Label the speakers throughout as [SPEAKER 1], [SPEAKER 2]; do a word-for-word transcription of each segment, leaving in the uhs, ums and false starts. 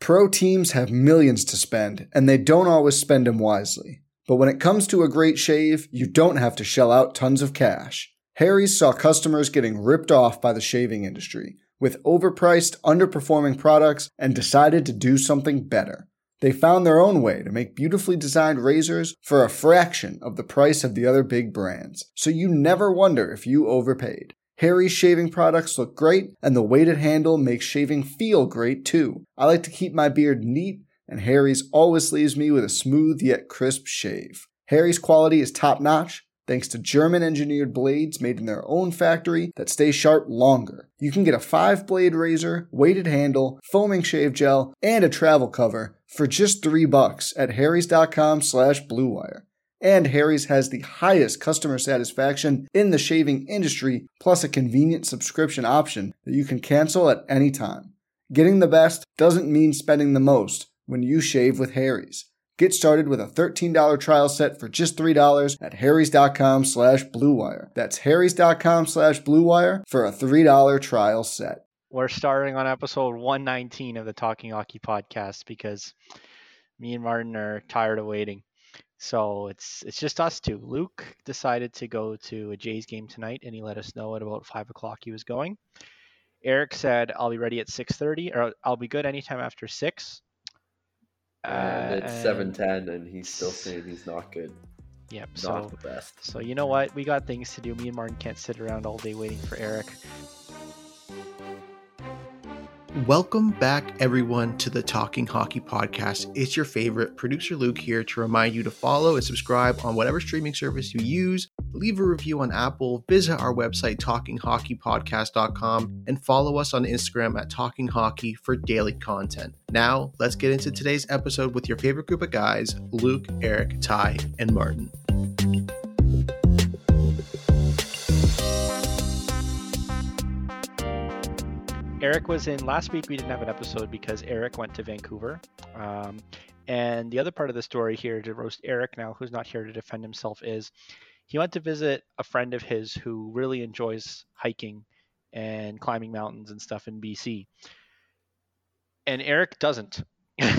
[SPEAKER 1] Pro teams have millions to spend, and they don't always spend them wisely. But when it comes to a great shave, you don't have to shell out tons of cash. Harry's saw customers getting ripped off by the shaving industry with overpriced, underperforming products and decided to do something better. They found their own way to make beautifully designed razors for a fraction of the price of the other big brands, so you never wonder if you overpaid. Harry's shaving products look great, and the weighted handle makes shaving feel great too. I like to keep my beard neat, and Harry's always leaves me with a smooth yet crisp shave. Harry's quality is top-notch, thanks to German-engineered blades made in their own factory that stay sharp longer. You can get a five-blade razor, weighted handle, foaming shave gel, and a travel cover for just three bucks at harrys.com slash bluewire. And Harry's has the highest customer satisfaction in the shaving industry, plus a convenient subscription option that you can cancel at any time. Getting the best doesn't mean spending the most when you shave with Harry's. Get started with a thirteen dollars trial set for just three dollars at harrys.com slash bluewire. That's harrys.com slash bluewire for a three dollars trial set.
[SPEAKER 2] We're starting on episode one nineteen of the Talking Hockey podcast because me and Martin are tired of waiting. So it's it's just us two. Luke decided to go to a Jays game tonight, and he let us know at about five o'clock he was going. Eric said, I'll be ready at six thirty, or I'll be good anytime after six.
[SPEAKER 3] And
[SPEAKER 2] uh,
[SPEAKER 3] it's seven ten, and he's still saying he's not good.
[SPEAKER 2] Yep.
[SPEAKER 3] Not
[SPEAKER 2] So,
[SPEAKER 3] the best.
[SPEAKER 2] so you know what? We got things to do. Me and Martin can't sit around all day waiting for Eric.
[SPEAKER 4] Welcome back, everyone, to the Talking Hockey podcast. It's your favorite producer Luke here to remind you to follow and subscribe on whatever streaming service you use. Leave a review on Apple, visit our website talking hockey podcast dot com, and follow us on Instagram at Talking Hockey for daily content. Now, let's get into today's episode with your favorite group of guys, Luke, Eric, Ty, and Martin.
[SPEAKER 2] Eric was in last week. We didn't have an episode because Eric went to Vancouver. Um, and the other part of the story here to roast Eric now, who's not here to defend himself, is he went to visit a friend of his who really enjoys hiking and climbing mountains and stuff in B C. And Eric doesn't.
[SPEAKER 3] Yeah,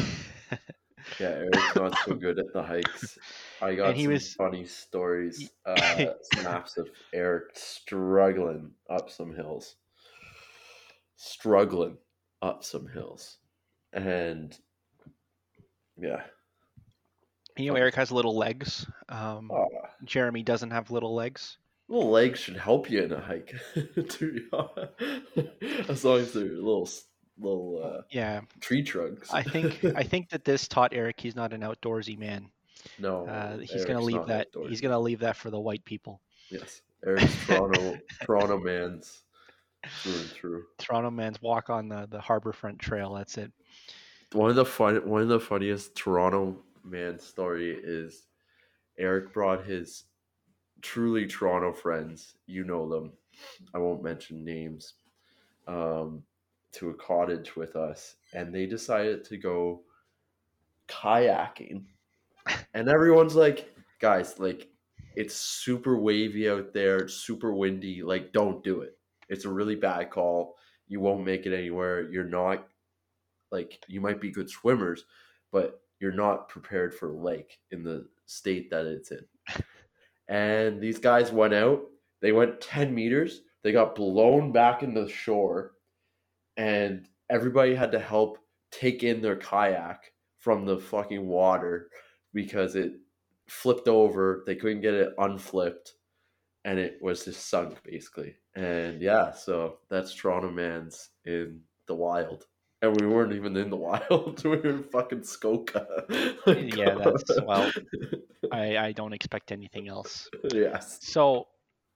[SPEAKER 3] Eric's not so good at the hikes. I got
[SPEAKER 2] And he
[SPEAKER 3] some
[SPEAKER 2] was-
[SPEAKER 3] funny stories, uh, snaps of Eric struggling up some hills. Struggling up some hills. And, yeah.
[SPEAKER 2] You know, Eric has little legs. Um,
[SPEAKER 3] Oh,
[SPEAKER 2] Jeremy doesn't have little legs.
[SPEAKER 3] little legs should help you in a hike, to be honest. As long as they're little, little uh,
[SPEAKER 2] Yeah,
[SPEAKER 3] tree trunks.
[SPEAKER 2] I think I think that this taught Eric he's not an outdoorsy man.
[SPEAKER 3] No,
[SPEAKER 2] Uh, he's
[SPEAKER 3] Eric's
[SPEAKER 2] gonna leave
[SPEAKER 3] not
[SPEAKER 2] that.
[SPEAKER 3] outdoorsy.
[SPEAKER 2] He's gonna leave that for the white people.
[SPEAKER 3] Yes, Eric's Toronto, Toronto man's through and through.
[SPEAKER 2] Toronto man's walk on the the Harborfront Trail. That's it.
[SPEAKER 3] One of the fun, one of the funniest Toronto man story is Eric brought his truly Toronto friends. You know them. I won't mention names. Um, to a cottage with us, and they decided to go kayaking. And everyone's like, guys, like, it's super wavy out there, it's super windy. Like, don't do it. It's a really bad call. You won't make it anywhere. You're not, like, you might be good swimmers, but you're not prepared for lake in the state that it's in. And these guys went out. They went ten meters. They got blown back in the shore. And everybody had to help take in their kayak from the fucking water because it flipped over. They couldn't get it unflipped. And it was just sunk, basically. And yeah, so that's Toronto man's in the wild. And we weren't even in the wild. We were in fucking Skoka.
[SPEAKER 2] Yeah, that's, well, I, I don't expect anything else.
[SPEAKER 3] Yes.
[SPEAKER 2] So,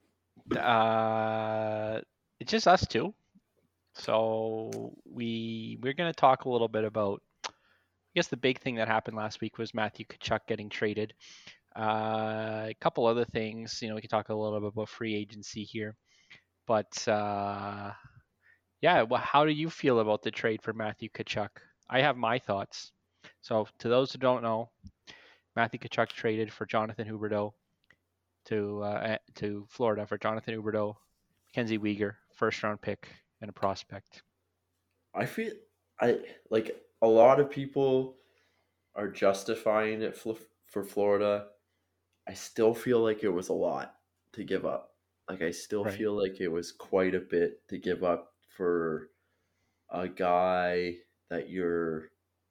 [SPEAKER 2] uh, it's just us two. So we we're gonna talk a little bit about. I guess the big thing that happened last week was Matthew Tkachuk getting traded. Uh, a couple other things, you know, we can talk a little bit about free agency here. But uh, yeah, well, how do you feel about the trade for Matthew Tkachuk? I have my thoughts. So to those who don't know, Matthew Tkachuk traded for Jonathan Huberdeau to uh, to Florida for Jonathan Huberdeau, Mackenzie Weegar, first round pick, and a prospect.
[SPEAKER 3] I feel I like a lot of people are justifying it for, for Florida. I still feel like it was a lot to give up. Like I still
[SPEAKER 2] Right.
[SPEAKER 3] feel like it was quite a bit to give up for a guy that you're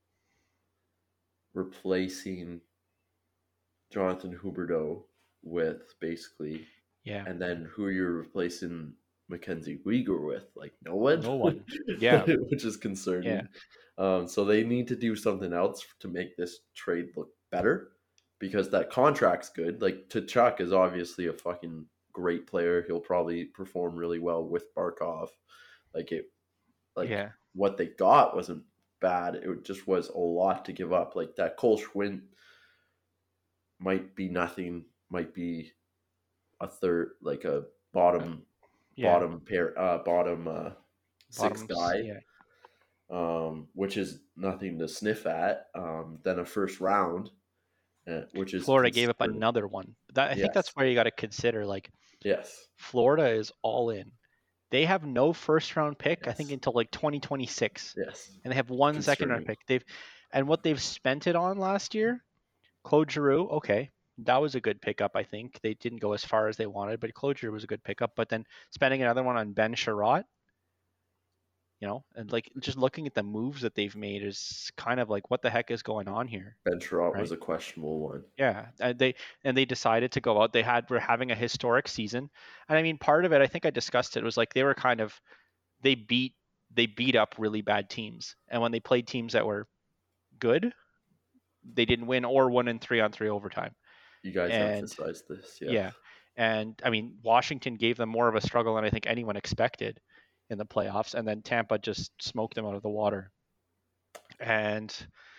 [SPEAKER 3] replacing Jonathan Huberdeau with, basically.
[SPEAKER 2] Yeah.
[SPEAKER 3] And then who you're replacing Mackenzie Weegar with? Like no one.
[SPEAKER 2] No one. Yeah.
[SPEAKER 3] Which is concerning.
[SPEAKER 2] Yeah.
[SPEAKER 3] Um, so they need to do something else to make this trade look better, because that contract's good. Like Tkachuk is obviously a fucking great player. He'll probably perform really well with Barkov. Like it, like
[SPEAKER 2] Yeah.
[SPEAKER 3] what they got wasn't bad. It just was a lot to give up. Like that Cole Schwinn might be nothing, might be a third, like a bottom,
[SPEAKER 2] Yeah.
[SPEAKER 3] bottom pair, uh, bottom uh, six
[SPEAKER 2] Bottoms,
[SPEAKER 3] guy.
[SPEAKER 2] Yeah.
[SPEAKER 3] Um, which is nothing to sniff at. Um, then a first round, uh, which is
[SPEAKER 2] Florida gave up
[SPEAKER 3] considered-
[SPEAKER 2] another one. That I think that's
[SPEAKER 3] Yes.
[SPEAKER 2] where you got to consider. Like
[SPEAKER 3] Yes,
[SPEAKER 2] Florida is all in. They have no first round pick, I think,
[SPEAKER 3] Yes.
[SPEAKER 2] until like twenty twenty-six,
[SPEAKER 3] yes,
[SPEAKER 2] and they have one second round
[SPEAKER 3] Concerning.
[SPEAKER 2] pick. They've and what they've spent it on last year. Claude Giroux, okay, that was a good pickup. I think they didn't go as far as they wanted, but Claude Giroux was a good pickup. But then spending another one on Ben Sherratt, you know, and like just looking at the moves that they've made is kind of like, what the heck is going on here?
[SPEAKER 3] Ben Sherratt was
[SPEAKER 2] Right.
[SPEAKER 3] a questionable one.
[SPEAKER 2] Yeah, and they and they decided to go out. They had were having a historic season, and I mean, part of it, I think I discussed it, was like they were kind of they beat they beat up really bad teams, and when they played teams that were good, they didn't win or won in three on three overtime.
[SPEAKER 3] You guys
[SPEAKER 2] And-
[SPEAKER 3] emphasized this, yeah.
[SPEAKER 2] Yeah, and I mean, Washington gave them more of a struggle than I think anyone expected in the playoffs, and then Tampa just smoked them out of the water, and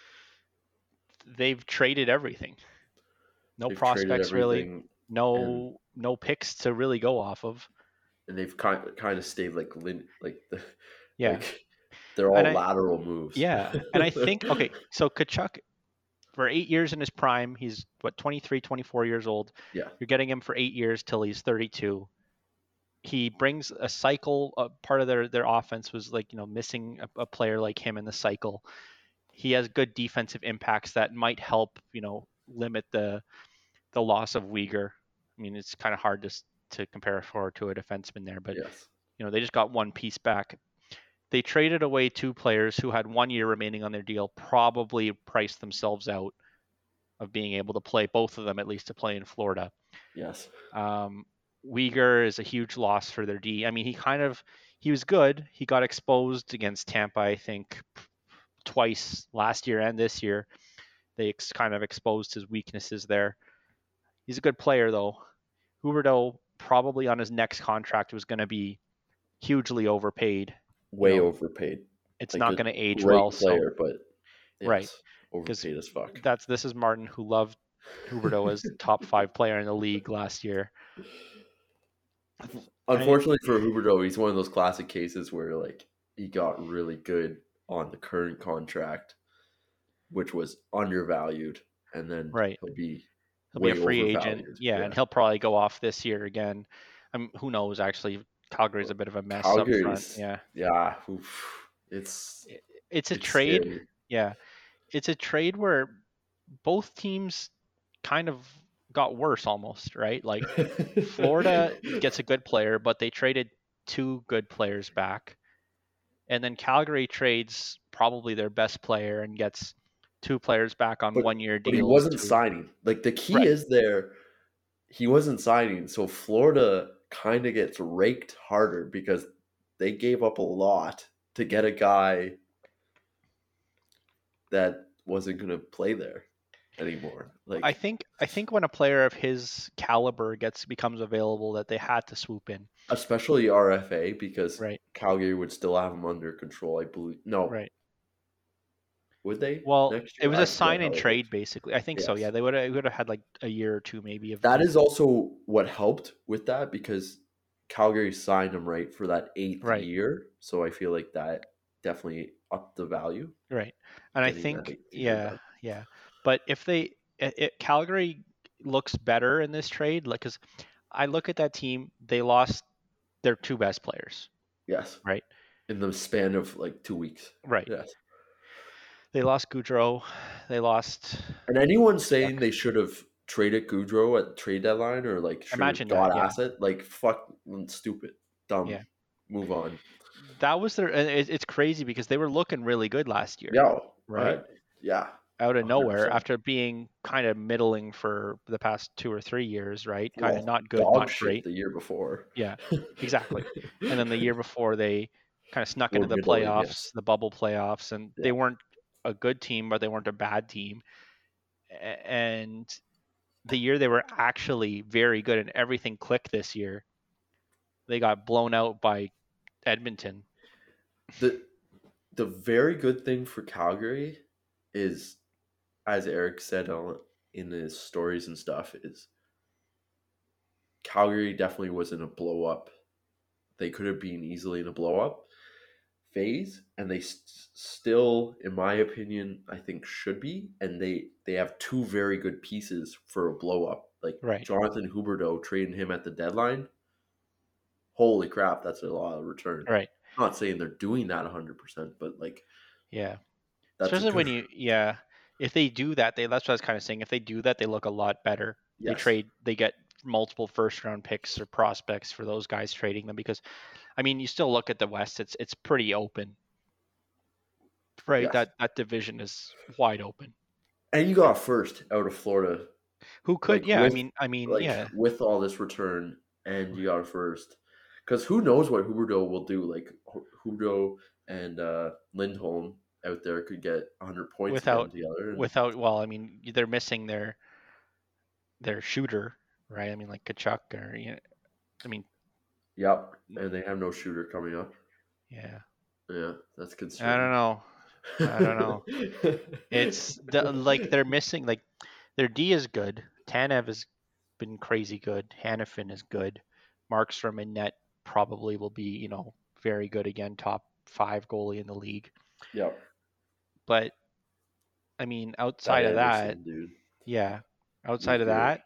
[SPEAKER 2] they've traded everything. No
[SPEAKER 3] They've traded
[SPEAKER 2] prospects really.
[SPEAKER 3] everything,
[SPEAKER 2] No, no picks to really go off of.
[SPEAKER 3] and they've kind kind of stayed like lin, like the
[SPEAKER 2] Yeah,
[SPEAKER 3] like they're all
[SPEAKER 2] And I-
[SPEAKER 3] lateral moves.
[SPEAKER 2] yeah, and I think okay, so Tkachuk, for eight years in his prime, he's what twenty-three, twenty-four years old.
[SPEAKER 3] yeah,
[SPEAKER 2] You're getting him for eight years till he's thirty-two. He brings a cycle. Uh, part of their their offense was like you know missing a, a player like him in the cycle. He has good defensive impacts that might help you know limit the the loss of Uyghur. I mean, it's kind of hard to s- to compare forward to a defenseman there, but
[SPEAKER 3] yes,
[SPEAKER 2] you know they just got one piece back. They traded away two players who had one year remaining on their deal, probably priced themselves out of being able to play, both of them at least to play in Florida.
[SPEAKER 3] yes.
[SPEAKER 2] Um, Uyghur is a huge loss for their D. I mean, he kind of he was good. He got exposed against Tampa, I think, twice last year and this year. They ex- kind of exposed his weaknesses there. He's a good player though. Huberdeau probably on his next contract was going to be hugely overpaid.
[SPEAKER 3] Way
[SPEAKER 2] know,
[SPEAKER 3] overpaid.
[SPEAKER 2] It's
[SPEAKER 3] Like
[SPEAKER 2] not
[SPEAKER 3] a
[SPEAKER 2] going to age
[SPEAKER 3] Great
[SPEAKER 2] well.
[SPEAKER 3] player, but yes,
[SPEAKER 2] Right.
[SPEAKER 3] overpaid as fuck.
[SPEAKER 2] So that's this is Martin, who loved Huberdeau as top five player in the league last year.
[SPEAKER 3] Unfortunately for Huberdeau, he's one of those classic cases where like he got really good on the current contract, which was undervalued, and then
[SPEAKER 2] Right.
[SPEAKER 3] he'll be
[SPEAKER 2] He'll
[SPEAKER 3] way
[SPEAKER 2] be a free agent.
[SPEAKER 3] overvalued.
[SPEAKER 2] Yeah, and he'll probably go off this year again. Um, who knows? Actually, Calgary's a bit of a mess up front.
[SPEAKER 3] Calgary's-
[SPEAKER 2] Yeah,
[SPEAKER 3] yeah, oof, it's
[SPEAKER 2] it's a
[SPEAKER 3] it's
[SPEAKER 2] trade.
[SPEAKER 3] scary.
[SPEAKER 2] Yeah, it's a trade where both teams kind of got worse almost, right? Like Florida gets a good player, but they traded two good players back. And then Calgary trades probably their best player and gets two players back on
[SPEAKER 3] But-
[SPEAKER 2] one year
[SPEAKER 3] But
[SPEAKER 2] deals.
[SPEAKER 3] he wasn't
[SPEAKER 2] to-
[SPEAKER 3] signing. Like the key
[SPEAKER 2] Right.
[SPEAKER 3] is there, he wasn't signing. So Florida kind of gets raked harder because they gave up a lot to get a guy that wasn't going to play there anymore. Like
[SPEAKER 2] I think I think when a player of his caliber gets becomes available, that they had to swoop in.
[SPEAKER 3] especially R F A, because
[SPEAKER 2] Right.
[SPEAKER 3] Calgary would still have him under control. I believe. No,
[SPEAKER 2] Right.
[SPEAKER 3] would they?
[SPEAKER 2] Well,
[SPEAKER 3] next
[SPEAKER 2] it
[SPEAKER 3] year?
[SPEAKER 2] was
[SPEAKER 3] I
[SPEAKER 2] a
[SPEAKER 3] forget
[SPEAKER 2] sign
[SPEAKER 3] how
[SPEAKER 2] and
[SPEAKER 3] it
[SPEAKER 2] trade,
[SPEAKER 3] works.
[SPEAKER 2] basically. I think so.
[SPEAKER 3] Yes.
[SPEAKER 2] Yeah, they would have would have had like a year or two maybe of
[SPEAKER 3] That is also what helped with that, because Calgary signed him right for that eighth
[SPEAKER 2] Right.
[SPEAKER 3] year. So I feel like that definitely upped the value.
[SPEAKER 2] right. And I
[SPEAKER 3] getting that
[SPEAKER 2] think
[SPEAKER 3] eighth year
[SPEAKER 2] yeah,
[SPEAKER 3] done.
[SPEAKER 2] yeah. But if they it, it, Calgary looks better in this trade, like because I look at that team, they lost their two best players.
[SPEAKER 3] Yes.
[SPEAKER 2] Right.
[SPEAKER 3] in the span of like two weeks.
[SPEAKER 2] Right.
[SPEAKER 3] Yes.
[SPEAKER 2] They lost Goudreau. They lost.
[SPEAKER 3] And anyone saying they should have traded Goudreau at the trade deadline or like should
[SPEAKER 2] Imagine
[SPEAKER 3] have got
[SPEAKER 2] that, yeah.
[SPEAKER 3] asset, like fuck, stupid, dumb.
[SPEAKER 2] Yeah.
[SPEAKER 3] Move on.
[SPEAKER 2] That was their. and it- It's crazy because they were looking really good last year.
[SPEAKER 3] Yeah.
[SPEAKER 2] Right.
[SPEAKER 3] Uh, yeah.
[SPEAKER 2] Out of
[SPEAKER 3] one hundred
[SPEAKER 2] nowhere
[SPEAKER 3] percent.
[SPEAKER 2] after being kind of middling for the past two or three years, right? Kind
[SPEAKER 3] Well,
[SPEAKER 2] of not good,
[SPEAKER 3] dog
[SPEAKER 2] not
[SPEAKER 3] shit
[SPEAKER 2] great.
[SPEAKER 3] the year before.
[SPEAKER 2] Yeah, exactly. And then the year before they kind of snuck
[SPEAKER 3] Were
[SPEAKER 2] into the
[SPEAKER 3] middling, yeah.
[SPEAKER 2] playoffs, the bubble playoffs, and
[SPEAKER 3] Yeah.
[SPEAKER 2] they weren't a good team, but they weren't a bad team. A- And the year they were actually very good and everything clicked this year, they got blown out by Edmonton.
[SPEAKER 3] The the very good thing for Calgary is, as Eric said on, in his stories and stuff, is Calgary definitely wasn't a blow up. They could have been easily in a blow up phase, and they st- still, in my opinion, I think should be. And they they have two very good pieces for a blow up, like
[SPEAKER 2] Right.
[SPEAKER 3] Jonathan Huberdeau, trading him at the deadline. Holy crap, that's a lot of return.
[SPEAKER 2] Right.
[SPEAKER 3] I'm not saying they're doing that one hundred percent, but like
[SPEAKER 2] Yeah.
[SPEAKER 3] that's a
[SPEAKER 2] Especially when
[SPEAKER 3] good-
[SPEAKER 2] you, yeah, if they do that, they that's what I was kind of saying. If they do that, they look a lot better. They
[SPEAKER 3] Yes.
[SPEAKER 2] trade, they get multiple first round picks or prospects for those guys trading them because, I mean, you still look at the West; it's it's pretty open, right?
[SPEAKER 3] Yes.
[SPEAKER 2] That that division is wide open.
[SPEAKER 3] And you got first out of Florida,
[SPEAKER 2] Who could?
[SPEAKER 3] Like,
[SPEAKER 2] yeah,
[SPEAKER 3] with-
[SPEAKER 2] I mean, I mean,
[SPEAKER 3] like
[SPEAKER 2] yeah,
[SPEAKER 3] with all this return, and you got a first. Because who knows what Huberdeau will do? Like Hu- Huberdeau and uh, Lindholm out there could get one hundred points
[SPEAKER 2] Without-
[SPEAKER 3] again together. and-
[SPEAKER 2] without, well, I mean, they're missing their their shooter, right? I mean, like Kachuk or, you know, I mean,
[SPEAKER 3] Yep, and they have no shooter coming up.
[SPEAKER 2] yeah,
[SPEAKER 3] Yeah, that's concerning.
[SPEAKER 2] I don't know. I don't know. It's the, like they're missing like their D is good. Tanev has been crazy good. Hannafin is good. Markstrom in net probably will be, you know, very good again, top five goalie in the league.
[SPEAKER 3] Yep.
[SPEAKER 2] But I mean, outside of that,
[SPEAKER 3] Anderson, dude.
[SPEAKER 2] yeah, outside of
[SPEAKER 3] Nuclear.
[SPEAKER 2] that,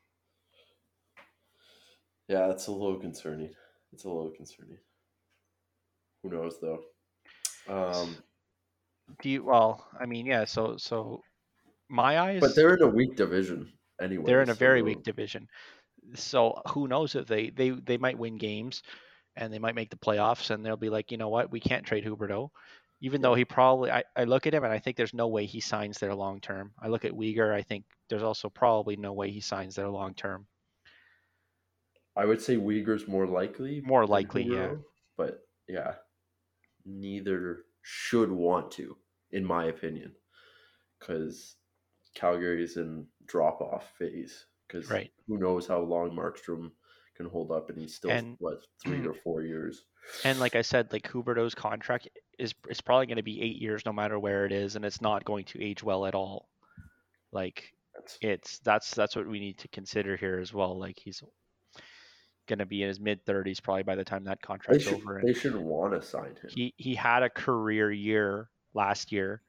[SPEAKER 3] Yeah, that's a little concerning. It's a little concerning. Who knows though? Um,
[SPEAKER 2] do you? Well, I mean, yeah. So, so my eyes,
[SPEAKER 3] but they're in a weak division anyway.
[SPEAKER 2] they're in a very
[SPEAKER 3] so-
[SPEAKER 2] weak division. So who knows if they they they might win games, and they might make the playoffs, and they'll be like, you know what, we can't trade Huberdeau, even though he probably. I, I look at him and I think there's no way he signs there long term. I look at Uyghur, I think there's also probably no way he signs there long term.
[SPEAKER 3] I would say Uyghur's more likely.
[SPEAKER 2] More
[SPEAKER 3] than
[SPEAKER 2] likely, yeah.
[SPEAKER 3] Huberdeau, But yeah, neither should want to, in my opinion, because Calgary's in drop off phase. Because
[SPEAKER 2] Right.
[SPEAKER 3] who knows how long Markstrom can hold up, and he's still
[SPEAKER 2] And-
[SPEAKER 3] what three or four years.
[SPEAKER 2] And like I said, like Huberdeau's contract is it's probably going to be eight years no matter where it is, and it's not going to age well at all. Like
[SPEAKER 3] That's,
[SPEAKER 2] it's that's that's what we need to consider here as well. Like he's going to be in his mid thirties probably by the time that
[SPEAKER 3] they
[SPEAKER 2] contract's
[SPEAKER 3] should
[SPEAKER 2] over.
[SPEAKER 3] they
[SPEAKER 2] And
[SPEAKER 3] should want to sign him.
[SPEAKER 2] he he had a career year last year.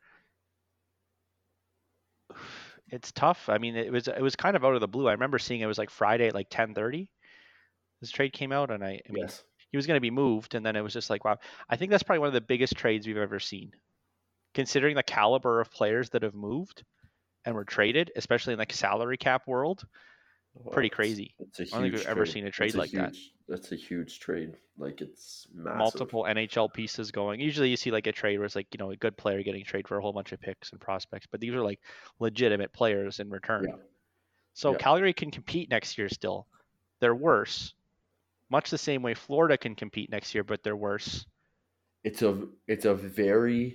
[SPEAKER 2] It's tough. I mean, it was it was kind of out of the blue. I remember seeing it was like Friday at like ten thirty. This trade came out, and I I mean
[SPEAKER 3] Yes,
[SPEAKER 2] he was going to be moved, and then it was just like, wow. I think that's probably one of the biggest trades we've ever seen, considering the caliber of players that have moved and were traded, especially in like salary cap world.
[SPEAKER 3] Well,
[SPEAKER 2] Pretty
[SPEAKER 3] it's-
[SPEAKER 2] crazy.
[SPEAKER 3] It's a huge
[SPEAKER 2] I don't think we've ever
[SPEAKER 3] trade.
[SPEAKER 2] seen a
[SPEAKER 3] It's
[SPEAKER 2] trade like that.
[SPEAKER 3] huge- That's a huge trade. Like it's massive.
[SPEAKER 2] Multiple N H L pieces going. Usually, you see like a trade where it's like, you know, a good player getting traded for a whole bunch of picks and prospects, but these are like legitimate players in return.
[SPEAKER 3] Yeah.
[SPEAKER 2] So
[SPEAKER 3] Yeah.
[SPEAKER 2] Calgary can compete next year still. They're worse. Much the same way Florida can compete next year, but they're worse.
[SPEAKER 3] It's a it's a very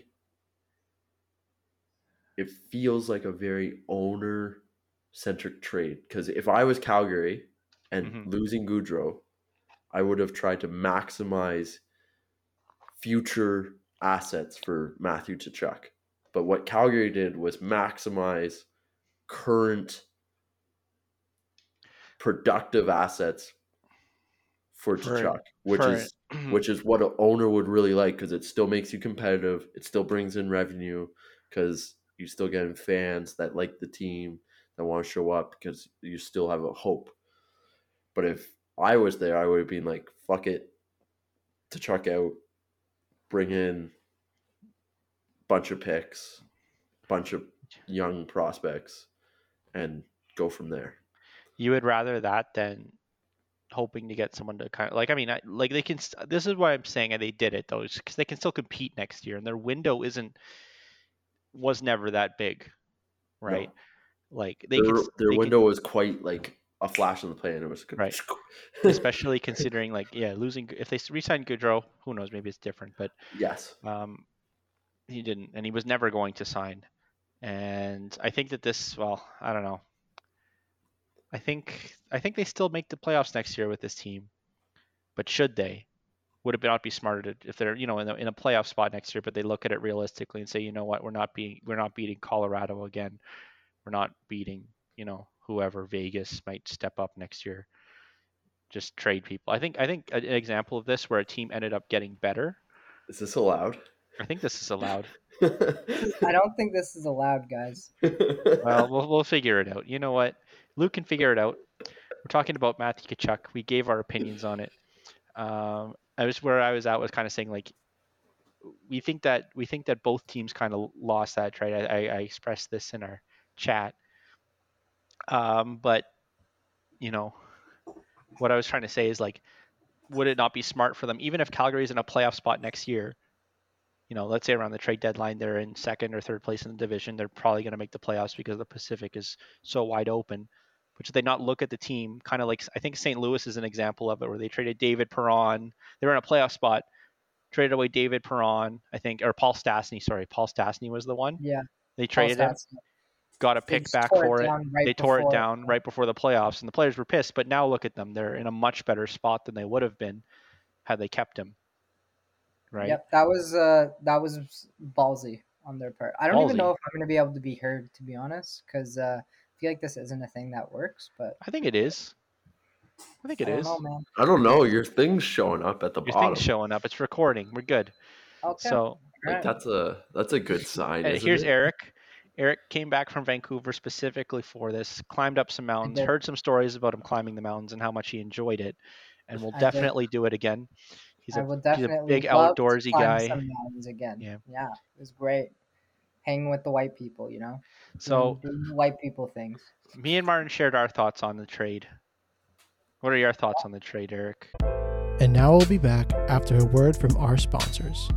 [SPEAKER 3] it feels like a very owner centric trade, because if I was Calgary and
[SPEAKER 2] Mhm.
[SPEAKER 3] losing Goudreau, I would have tried to maximize future assets for Matthew Tkachuk. But what Calgary did was maximize current productive assets for
[SPEAKER 2] For-
[SPEAKER 3] Tkachuk, which
[SPEAKER 2] for-
[SPEAKER 3] is which is what an owner would really like, because it still makes you competitive. It still brings in revenue because you still getting fans that like the team, that want to show up because you still have a hope. But if I was there, I would have been like, fuck it, Tkachuk out, bring in a bunch of picks, bunch of young prospects, and go from there.
[SPEAKER 2] You would rather that than hoping to get someone to kind of like, I mean, I, like they can, this is why I'm saying they did it though, because they can still compete next year and their window isn't, was never that big, right?
[SPEAKER 3] No.
[SPEAKER 2] Like they
[SPEAKER 3] their,
[SPEAKER 2] can,
[SPEAKER 3] their
[SPEAKER 2] they
[SPEAKER 3] window
[SPEAKER 2] can,
[SPEAKER 3] was quite like a flash in the pan. It was good.
[SPEAKER 2] Right. Especially considering like, yeah, losing, if they re-signed Gaudreau, who knows, maybe it's different, but
[SPEAKER 3] yes,
[SPEAKER 2] um, he didn't, and he was never going to sign. And I think that this, well, I don't know. I think I think they still make the playoffs next year with this team, but should they? Would it not be smarter to, if they're, you know, in a, in a playoff spot next year, but they look at it realistically and say, you know what, we're not being we're not beating Colorado again, we're not beating, you know, whoever, Vegas might step up next year. Just trade people. I think I think an example of this where a team ended up getting better.
[SPEAKER 3] Is this allowed?
[SPEAKER 2] I think this is allowed.
[SPEAKER 5] I don't think this is allowed, guys.
[SPEAKER 2] Well, we'll we'll figure it out. You know what? Luke can figure it out. We're talking about Matthew Tkachuk. We gave our opinions on it. Um, I was where I was at was kind of saying like we think that we think that both teams kind of lost that trade. I, I, I expressed this in our chat. Um, but you know what I was trying to say is like, would it not be smart for them, even if Calgary's in a playoff spot next year? You know, let's say around the trade deadline, they're in second or third place in the division. They're probably going to make the playoffs because the Pacific is so wide open. But should they not look at the team kind of like, I think Saint Louis is an example of it where they traded David Perron. They were in a playoff spot, traded away David Perron, I think, or Paul Stastny. Sorry, Paul Stastny was the one.
[SPEAKER 5] Yeah.
[SPEAKER 2] They traded him, got a pick back for it. They tore it down right before the playoffs, and the players were pissed. But now look at them. They're in a much better spot than they would have been had they kept him. Right.
[SPEAKER 5] Yep, that was uh, that was ballsy on their part. I don't
[SPEAKER 2] Ballsy.
[SPEAKER 5] even know if I'm going to be able to be heard, to be honest, because uh, I feel like this isn't a thing that works. But
[SPEAKER 2] I think it is. I think it
[SPEAKER 5] I don't
[SPEAKER 2] is.
[SPEAKER 5] know, man.
[SPEAKER 3] I don't know. Your thing's showing up at the
[SPEAKER 2] Your
[SPEAKER 3] bottom.
[SPEAKER 2] thing's showing up. It's recording. We're good.
[SPEAKER 5] Okay.
[SPEAKER 2] So
[SPEAKER 3] Like that's a that's a good sign.
[SPEAKER 2] uh,
[SPEAKER 3] isn't
[SPEAKER 2] here's
[SPEAKER 3] it?
[SPEAKER 2] Eric. Eric came back from Vancouver specifically for this, climbed up some mountains,
[SPEAKER 5] did.
[SPEAKER 2] heard some stories about him climbing the mountains and how much he enjoyed it, and will
[SPEAKER 5] I did.
[SPEAKER 2] definitely do it again. He's
[SPEAKER 5] I
[SPEAKER 2] a,
[SPEAKER 5] would
[SPEAKER 2] he's a
[SPEAKER 5] definitely
[SPEAKER 2] big
[SPEAKER 5] love to
[SPEAKER 2] outdoorsy
[SPEAKER 5] climb
[SPEAKER 2] guy.
[SPEAKER 5] some mountains again.
[SPEAKER 2] Yeah.
[SPEAKER 5] yeah, it was great. Hanging with the white people, you know.
[SPEAKER 2] So
[SPEAKER 5] doing, doing white people things.
[SPEAKER 2] me and Martin shared our thoughts on the trade. What are your thoughts on the trade, Eric?
[SPEAKER 4] And now we'll be back after a word from our sponsors.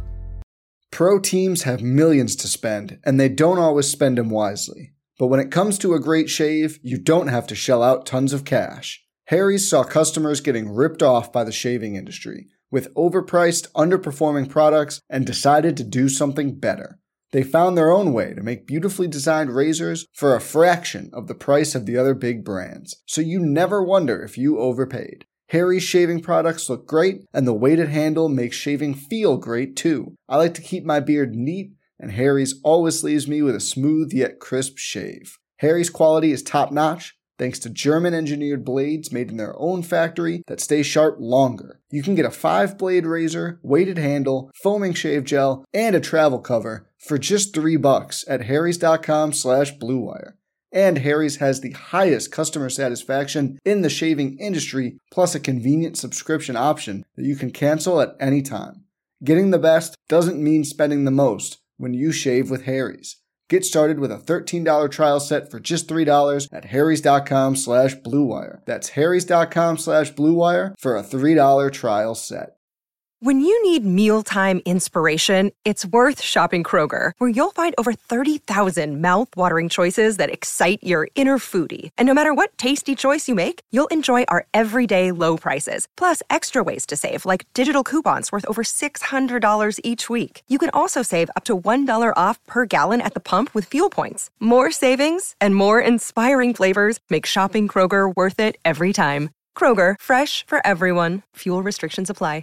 [SPEAKER 1] Pro teams have millions to spend, and they don't always spend them wisely. But when it comes to a great shave, you don't have to shell out tons of cash. Harry's saw customers getting ripped off by the shaving industry with overpriced, underperforming products and decided to do something better. They found their own way to make beautifully designed razors for a fraction of the price of the other big brands, so you never wonder if you overpaid. Harry's shaving products look great, and the weighted handle makes shaving feel great too. I like to keep my beard neat, and Harry's always leaves me with a smooth yet crisp shave. Harry's quality is top-notch, thanks to German-engineered blades made in their own factory that stay sharp longer. You can get a five-blade razor, weighted handle, foaming shave gel, and a travel cover for just three bucks at harrys.com slash bluewire. And Harry's has the highest customer satisfaction in the shaving industry, plus a convenient subscription option that you can cancel at any time. Getting the best doesn't mean spending the most when you shave with Harry's. Get started with a thirteen dollars trial set for just three dollars at harrys.com slash bluewire. That's harrys.com slash bluewire for a three dollars trial set.
[SPEAKER 6] When you need mealtime inspiration, it's worth shopping Kroger, where you'll find over thirty thousand mouth-watering choices that excite your inner foodie. And no matter what tasty choice you make, you'll enjoy our everyday low prices, plus extra ways to save, like digital coupons worth over six hundred dollars each week. You can also save up to one dollar off per gallon at the pump with fuel points. More savings and more inspiring flavors make shopping Kroger worth it every time. Kroger, fresh for everyone. Fuel restrictions apply.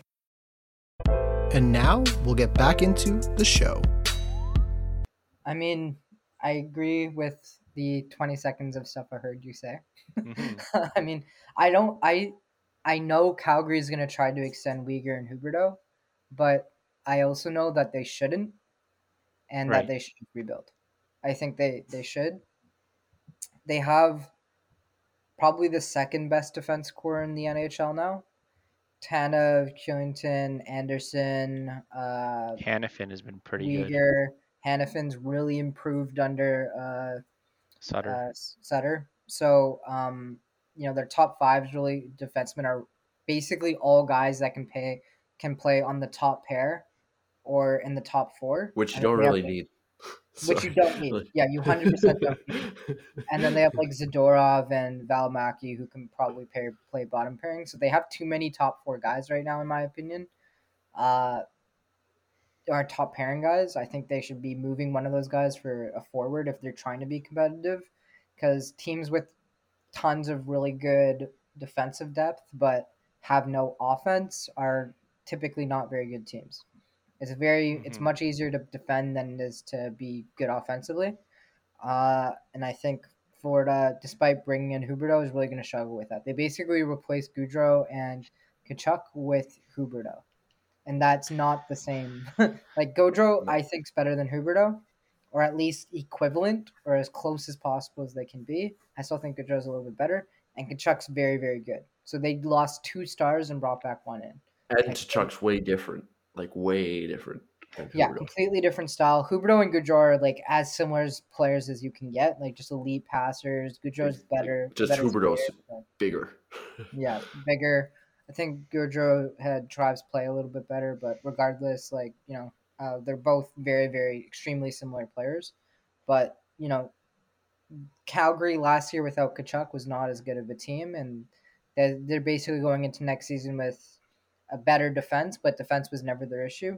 [SPEAKER 4] And now we'll get back into the show.
[SPEAKER 5] I mean, I agree with the twenty seconds of stuff I heard you say.
[SPEAKER 2] Mm-hmm.
[SPEAKER 5] I mean, I don't, I, I know Calgary is going to try to extend Weegar and Huberdeau, but I also know that they shouldn't, and
[SPEAKER 2] Right.
[SPEAKER 5] that they should rebuild. I think they, they should. They have probably the second best defense core in the N H L now. Tanev, Killington, Anderson, uh,
[SPEAKER 2] Hannafin has been pretty good.
[SPEAKER 5] Uyghur. Hannafin's really improved under uh,
[SPEAKER 2] Sutter.
[SPEAKER 5] uh, Sutter. So, um, you know, their top fives really defensemen are basically all guys that can pay can play on the top pair or in the top four,
[SPEAKER 3] which you
[SPEAKER 5] and
[SPEAKER 3] don't
[SPEAKER 5] they have,
[SPEAKER 3] really
[SPEAKER 5] like-
[SPEAKER 3] need.
[SPEAKER 5] which you
[SPEAKER 3] Sorry.
[SPEAKER 5] don't need. Yeah, you one hundred percent don't need. And then they have like Zadorov and Valimaki who can probably pair, play bottom pairing. So they have too many top four guys right now, in my opinion. Uh, our top pairing guys. I think they should be moving one of those guys for a forward if they're trying to be competitive, because teams with tons of really good defensive depth but have no offense are typically not very good teams. It's very it's
[SPEAKER 2] Mhm.
[SPEAKER 5] much easier to defend than it is to be good offensively. Uh, and I think Florida, despite bringing in Huberdeau, is really going to struggle with that. They basically replaced Goudreau and Kachuk with Huberdeau. And that's not the same. Like Gaudreau,
[SPEAKER 3] No.
[SPEAKER 5] I think, is better than Huberdeau, or at least equivalent, or as close as possible as they can be. I still think Gaudreau's a little bit better, and Kachuk's very, very good. So they lost two stars and brought back one in.
[SPEAKER 3] And
[SPEAKER 5] Like,
[SPEAKER 3] Chuck's way different, like way different. Than
[SPEAKER 5] Yeah,
[SPEAKER 3] Huberdeau.
[SPEAKER 5] completely different style. Huberdeau and Gaudreau are like as similar as players as you can get, like just elite passers. Gaudreau's
[SPEAKER 3] Like,
[SPEAKER 5] better.
[SPEAKER 3] just
[SPEAKER 5] better
[SPEAKER 3] Huberdeau's
[SPEAKER 5] skater, but-
[SPEAKER 3] bigger.
[SPEAKER 5] Yeah, bigger. I think Gaudreau had drives play a little bit better, but regardless, like, you know, uh, they're both very, very extremely similar players. But, you know, Calgary last year without Kachuk was not as good of a team, and they're, they're basically going into next season with a better defense, but defense was never their issue.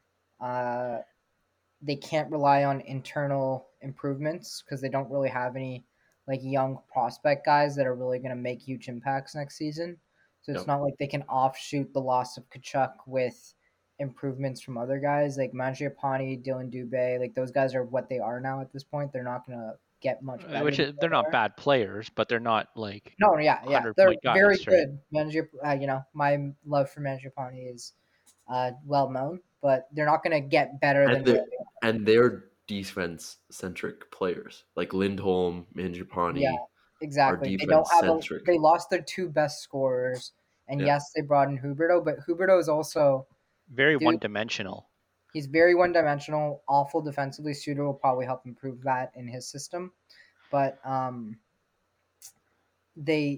[SPEAKER 5] Uh, they can't rely on internal improvements because they don't really have any like young prospect guys that are really going to make huge impacts next season. So it's
[SPEAKER 3] Yep.
[SPEAKER 5] not like they can offshoot the loss of Kachuk with improvements from other guys like Mangiapane, Dylan Dubé. Like those guys are what they are now at this point. They're not going to get much better.
[SPEAKER 2] Which
[SPEAKER 5] than
[SPEAKER 2] is, they're
[SPEAKER 5] they
[SPEAKER 2] not
[SPEAKER 5] are.
[SPEAKER 2] bad players, but they're not like
[SPEAKER 5] No, yeah, yeah,
[SPEAKER 2] hundred
[SPEAKER 5] they're
[SPEAKER 2] point guys,
[SPEAKER 5] very
[SPEAKER 2] right?
[SPEAKER 5] good. Mangiap, uh, you know, my love for Mangiapane is uh, well known, but they're not going to get better than
[SPEAKER 3] And they're,
[SPEAKER 5] where they are.
[SPEAKER 3] and they're defense centric players like Lindholm, Mangiapane.
[SPEAKER 5] Yeah, exactly. They don't have a,
[SPEAKER 3] defense-centric.
[SPEAKER 5] they lost their two best scorers, and
[SPEAKER 3] Yeah.
[SPEAKER 5] yes, they brought in Huberdeau, but Huberdeau is also
[SPEAKER 2] very
[SPEAKER 5] Dude.
[SPEAKER 2] one dimensional.
[SPEAKER 5] he's very one dimensional, awful defensively. Suter will probably help improve that in his system, but um, they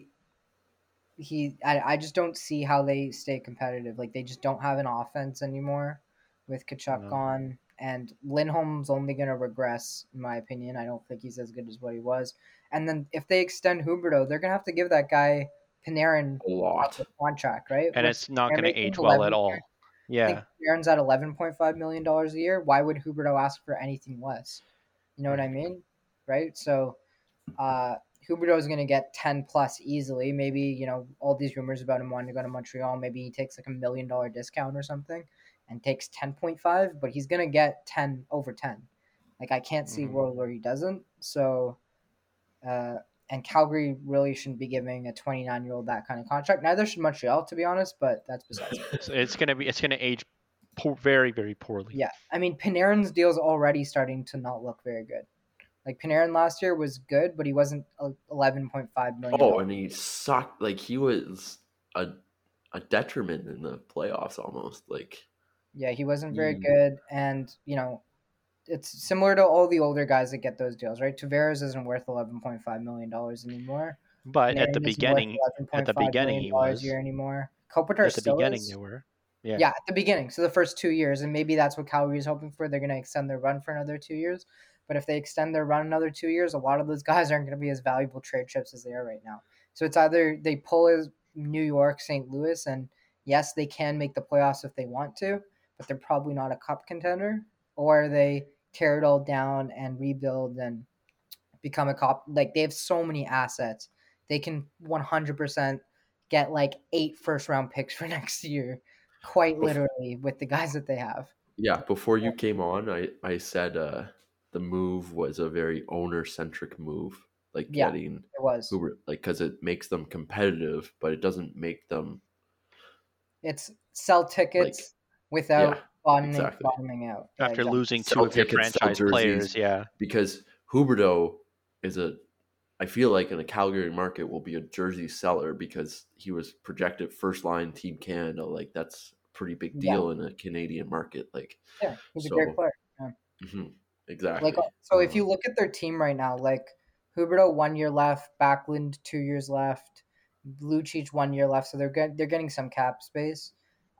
[SPEAKER 5] he I, I just don't see how they stay competitive. Like they just don't have an offense anymore with Kachuk
[SPEAKER 2] No.
[SPEAKER 5] gone, and Lindholm's only going to regress, in my opinion. I don't think he's as good as what he was. And then if they extend Huberdeau, they're going to have to give that guy Panarin
[SPEAKER 3] A lot.
[SPEAKER 5] a contract, right?
[SPEAKER 2] And
[SPEAKER 5] With
[SPEAKER 2] it's not going to
[SPEAKER 5] Panarin
[SPEAKER 2] age well
[SPEAKER 5] eleven
[SPEAKER 2] at all.
[SPEAKER 5] I
[SPEAKER 2] Yeah.
[SPEAKER 5] think Panarin's at eleven point five million dollars a year. Why would Huberdeau ask for anything less? You know what I mean? Right? So uh, Huberdeau is going to get ten plus easily. Maybe, you know, all these rumors about him wanting to go to Montreal, maybe he takes like a million dollar discount or something and takes ten point five, but he's going to get ten over ten. Like, I can't see a
[SPEAKER 2] Mhm.
[SPEAKER 5] world where he doesn't. So, uh, and Calgary really shouldn't be giving a twenty-nine year old that kind of contract. Neither should Montreal, to be honest, but that's besides.
[SPEAKER 2] So it's going to be it's going to age poor, very very poorly.
[SPEAKER 5] Yeah, I mean, Panarin's deal's already starting to not look very good. Like, Panarin last year was good, but he wasn't eleven point five million.
[SPEAKER 3] Oh, and he sucked. Like he was a a detriment in the playoffs almost. Like
[SPEAKER 5] Yeah, he wasn't very
[SPEAKER 3] Mm.
[SPEAKER 5] good, and you know, it's similar to all the older guys that get those deals, right? Tavares isn't worth eleven point five million dollars anymore.
[SPEAKER 2] But at
[SPEAKER 5] Panarin
[SPEAKER 2] the
[SPEAKER 5] isn't worth
[SPEAKER 2] beginning, at the
[SPEAKER 5] eleven point five
[SPEAKER 2] beginning
[SPEAKER 5] million
[SPEAKER 2] he
[SPEAKER 5] dollars
[SPEAKER 2] was.
[SPEAKER 5] a year anymore. Kopitar
[SPEAKER 2] At the
[SPEAKER 5] still
[SPEAKER 2] beginning
[SPEAKER 5] is.
[SPEAKER 2] they were. Yeah.
[SPEAKER 5] Yeah, at the beginning. So the first two years, and maybe that's what Calgary is hoping for. They're going to extend their run for another two years. But if they extend their run another two years, a lot of those guys aren't going to be as valuable trade chips as they are right now. So it's either they pull as New York, Saint Louis, and yes, they can make the playoffs if they want to, but they're probably not a cup contender, or they tear it all down and rebuild and become a cop. Like, they have so many assets. They can one hundred percent get like eight first round picks for next year, quite literally, with the guys that they have.
[SPEAKER 3] yeah, before you came on, I I said uh the move was a very owner centric move. Like
[SPEAKER 5] Yeah.
[SPEAKER 3] getting
[SPEAKER 5] It was.
[SPEAKER 3] Uber, like because it makes them competitive, but it doesn't make them
[SPEAKER 5] It's sell tickets without
[SPEAKER 3] yeah,
[SPEAKER 5] bottoming,
[SPEAKER 3] exactly.
[SPEAKER 5] bottoming out. Yeah,
[SPEAKER 2] After
[SPEAKER 5] exactly.
[SPEAKER 2] losing two
[SPEAKER 3] Sell
[SPEAKER 2] of your
[SPEAKER 3] tickets, sell
[SPEAKER 2] franchise
[SPEAKER 3] jerseys.
[SPEAKER 2] players, yeah.
[SPEAKER 3] because Huberdeau is a I feel like in a Calgary market will be a jersey seller because he was projected first line Team Canada. Like that's a pretty big deal yeah. in a Canadian market. Like
[SPEAKER 5] yeah, he's
[SPEAKER 3] so,
[SPEAKER 5] a great player. Yeah.
[SPEAKER 3] Mm-hmm, exactly.
[SPEAKER 5] Like so,
[SPEAKER 3] um,
[SPEAKER 5] if you look at their team right now, like Huberdeau one year left, Backlund two years left, Lucic one year left, so they're get, they're getting some cap space,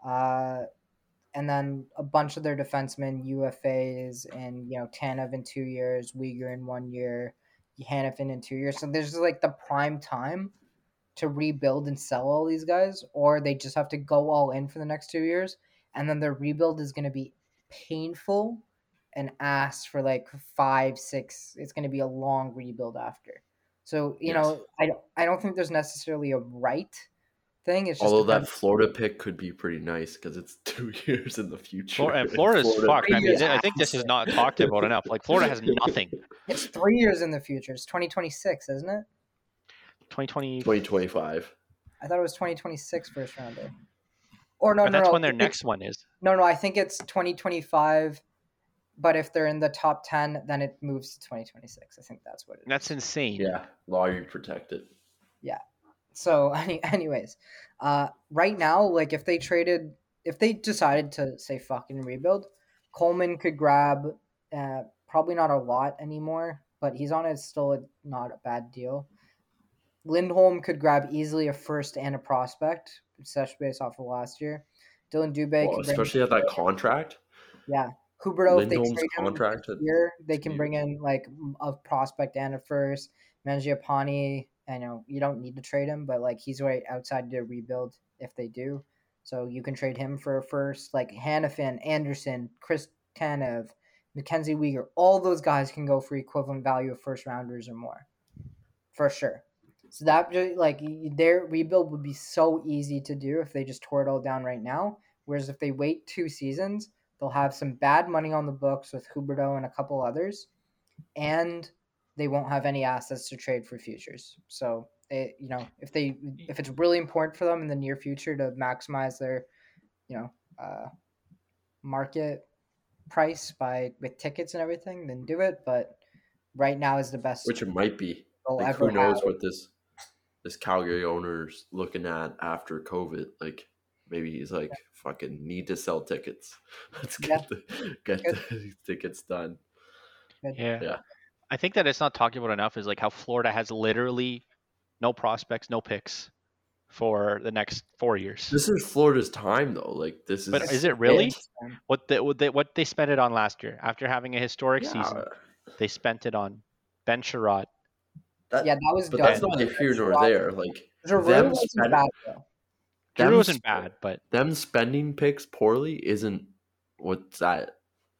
[SPEAKER 5] uh, and then a bunch of their defensemen U F As, and you know Tanev in two years, Uyghur in one year, Hanifin in two years. So there's like the prime time to rebuild and sell all these guys, or they just have to go all in for the next two years, and then their rebuild is going to be painful and ass for like five, six. It's going to be a long rebuild after. So you yes. know, I I don't think there's necessarily a right thing. It's just
[SPEAKER 3] although that Florida pick could be pretty nice because it's two years in the future.
[SPEAKER 2] Florida, and Florida's Florida fucked. I mean, I think this is not talked about enough. Like Florida has nothing.
[SPEAKER 5] It's three years in the future. It's twenty twenty-six, isn't it?
[SPEAKER 2] twenty twenty
[SPEAKER 3] twenty twenty-five
[SPEAKER 5] I thought it was twenty twenty-six first rounder. Or no,
[SPEAKER 2] or
[SPEAKER 5] no,
[SPEAKER 2] that's
[SPEAKER 5] no.
[SPEAKER 2] when their next one is.
[SPEAKER 5] No, no, I think it's twenty twenty-five. But if they're in the top ten, then it moves to twenty twenty-six. I think that's what it is.
[SPEAKER 2] That's insane.
[SPEAKER 3] Yeah, lottery protected.
[SPEAKER 5] Yeah. So, any, anyways, uh, right now, like if they traded, if they decided to say fucking rebuild, Coleman could grab uh, probably not a lot anymore, but he's on a still a, not a bad deal. Lindholm could grab easily a first and a prospect, especially based off of last year. Dylan Dubé,
[SPEAKER 3] well, especially at that contract.
[SPEAKER 5] Yeah. Huberdeau, if they
[SPEAKER 3] Lindholm's
[SPEAKER 5] trade him
[SPEAKER 3] contract
[SPEAKER 5] this year, they can bring in like a prospect and a first. Mangiapane, I know you don't need to trade him, but like he's right outside the rebuild if they do. So you can trade him for a first. Like Hanifin, Anderson, Chris Tanev, Mackenzie Weegar, all those guys can go for equivalent value of first rounders or more, for sure. So that like their rebuild would be so easy to do if they just tore it all down right now. Whereas if they wait two seasons, they'll have some bad money on the books with Huberdeau and a couple others, and they won't have any assets to trade for futures. So, it, you know, if they if it's really important for them in the near future to maximize their, you know, uh, market price by with tickets and everything, then do it. But right now is the best.
[SPEAKER 3] Which it might be. Like, who knows have. what this this Calgary owner's looking at after COVID? Like, maybe he's like, yeah. fucking need to sell tickets. Let's get yeah. the get the tickets done.
[SPEAKER 2] Yeah.
[SPEAKER 3] Yeah.
[SPEAKER 2] I think that it's not talked about enough is like how Florida has literally no prospects, no picks for the next four years.
[SPEAKER 3] This is Florida's time though. Like this is
[SPEAKER 2] But is it really? What they what they what they spent it on last year after having a historic yeah. season? They spent it on Ben Sherratt.
[SPEAKER 5] That, yeah, that was
[SPEAKER 3] But
[SPEAKER 5] done.
[SPEAKER 3] that's not here nor there. Like
[SPEAKER 5] Giroux wasn't spend- bad though.
[SPEAKER 2] Giroux wasn't bad, but
[SPEAKER 3] them spending picks poorly isn't what's at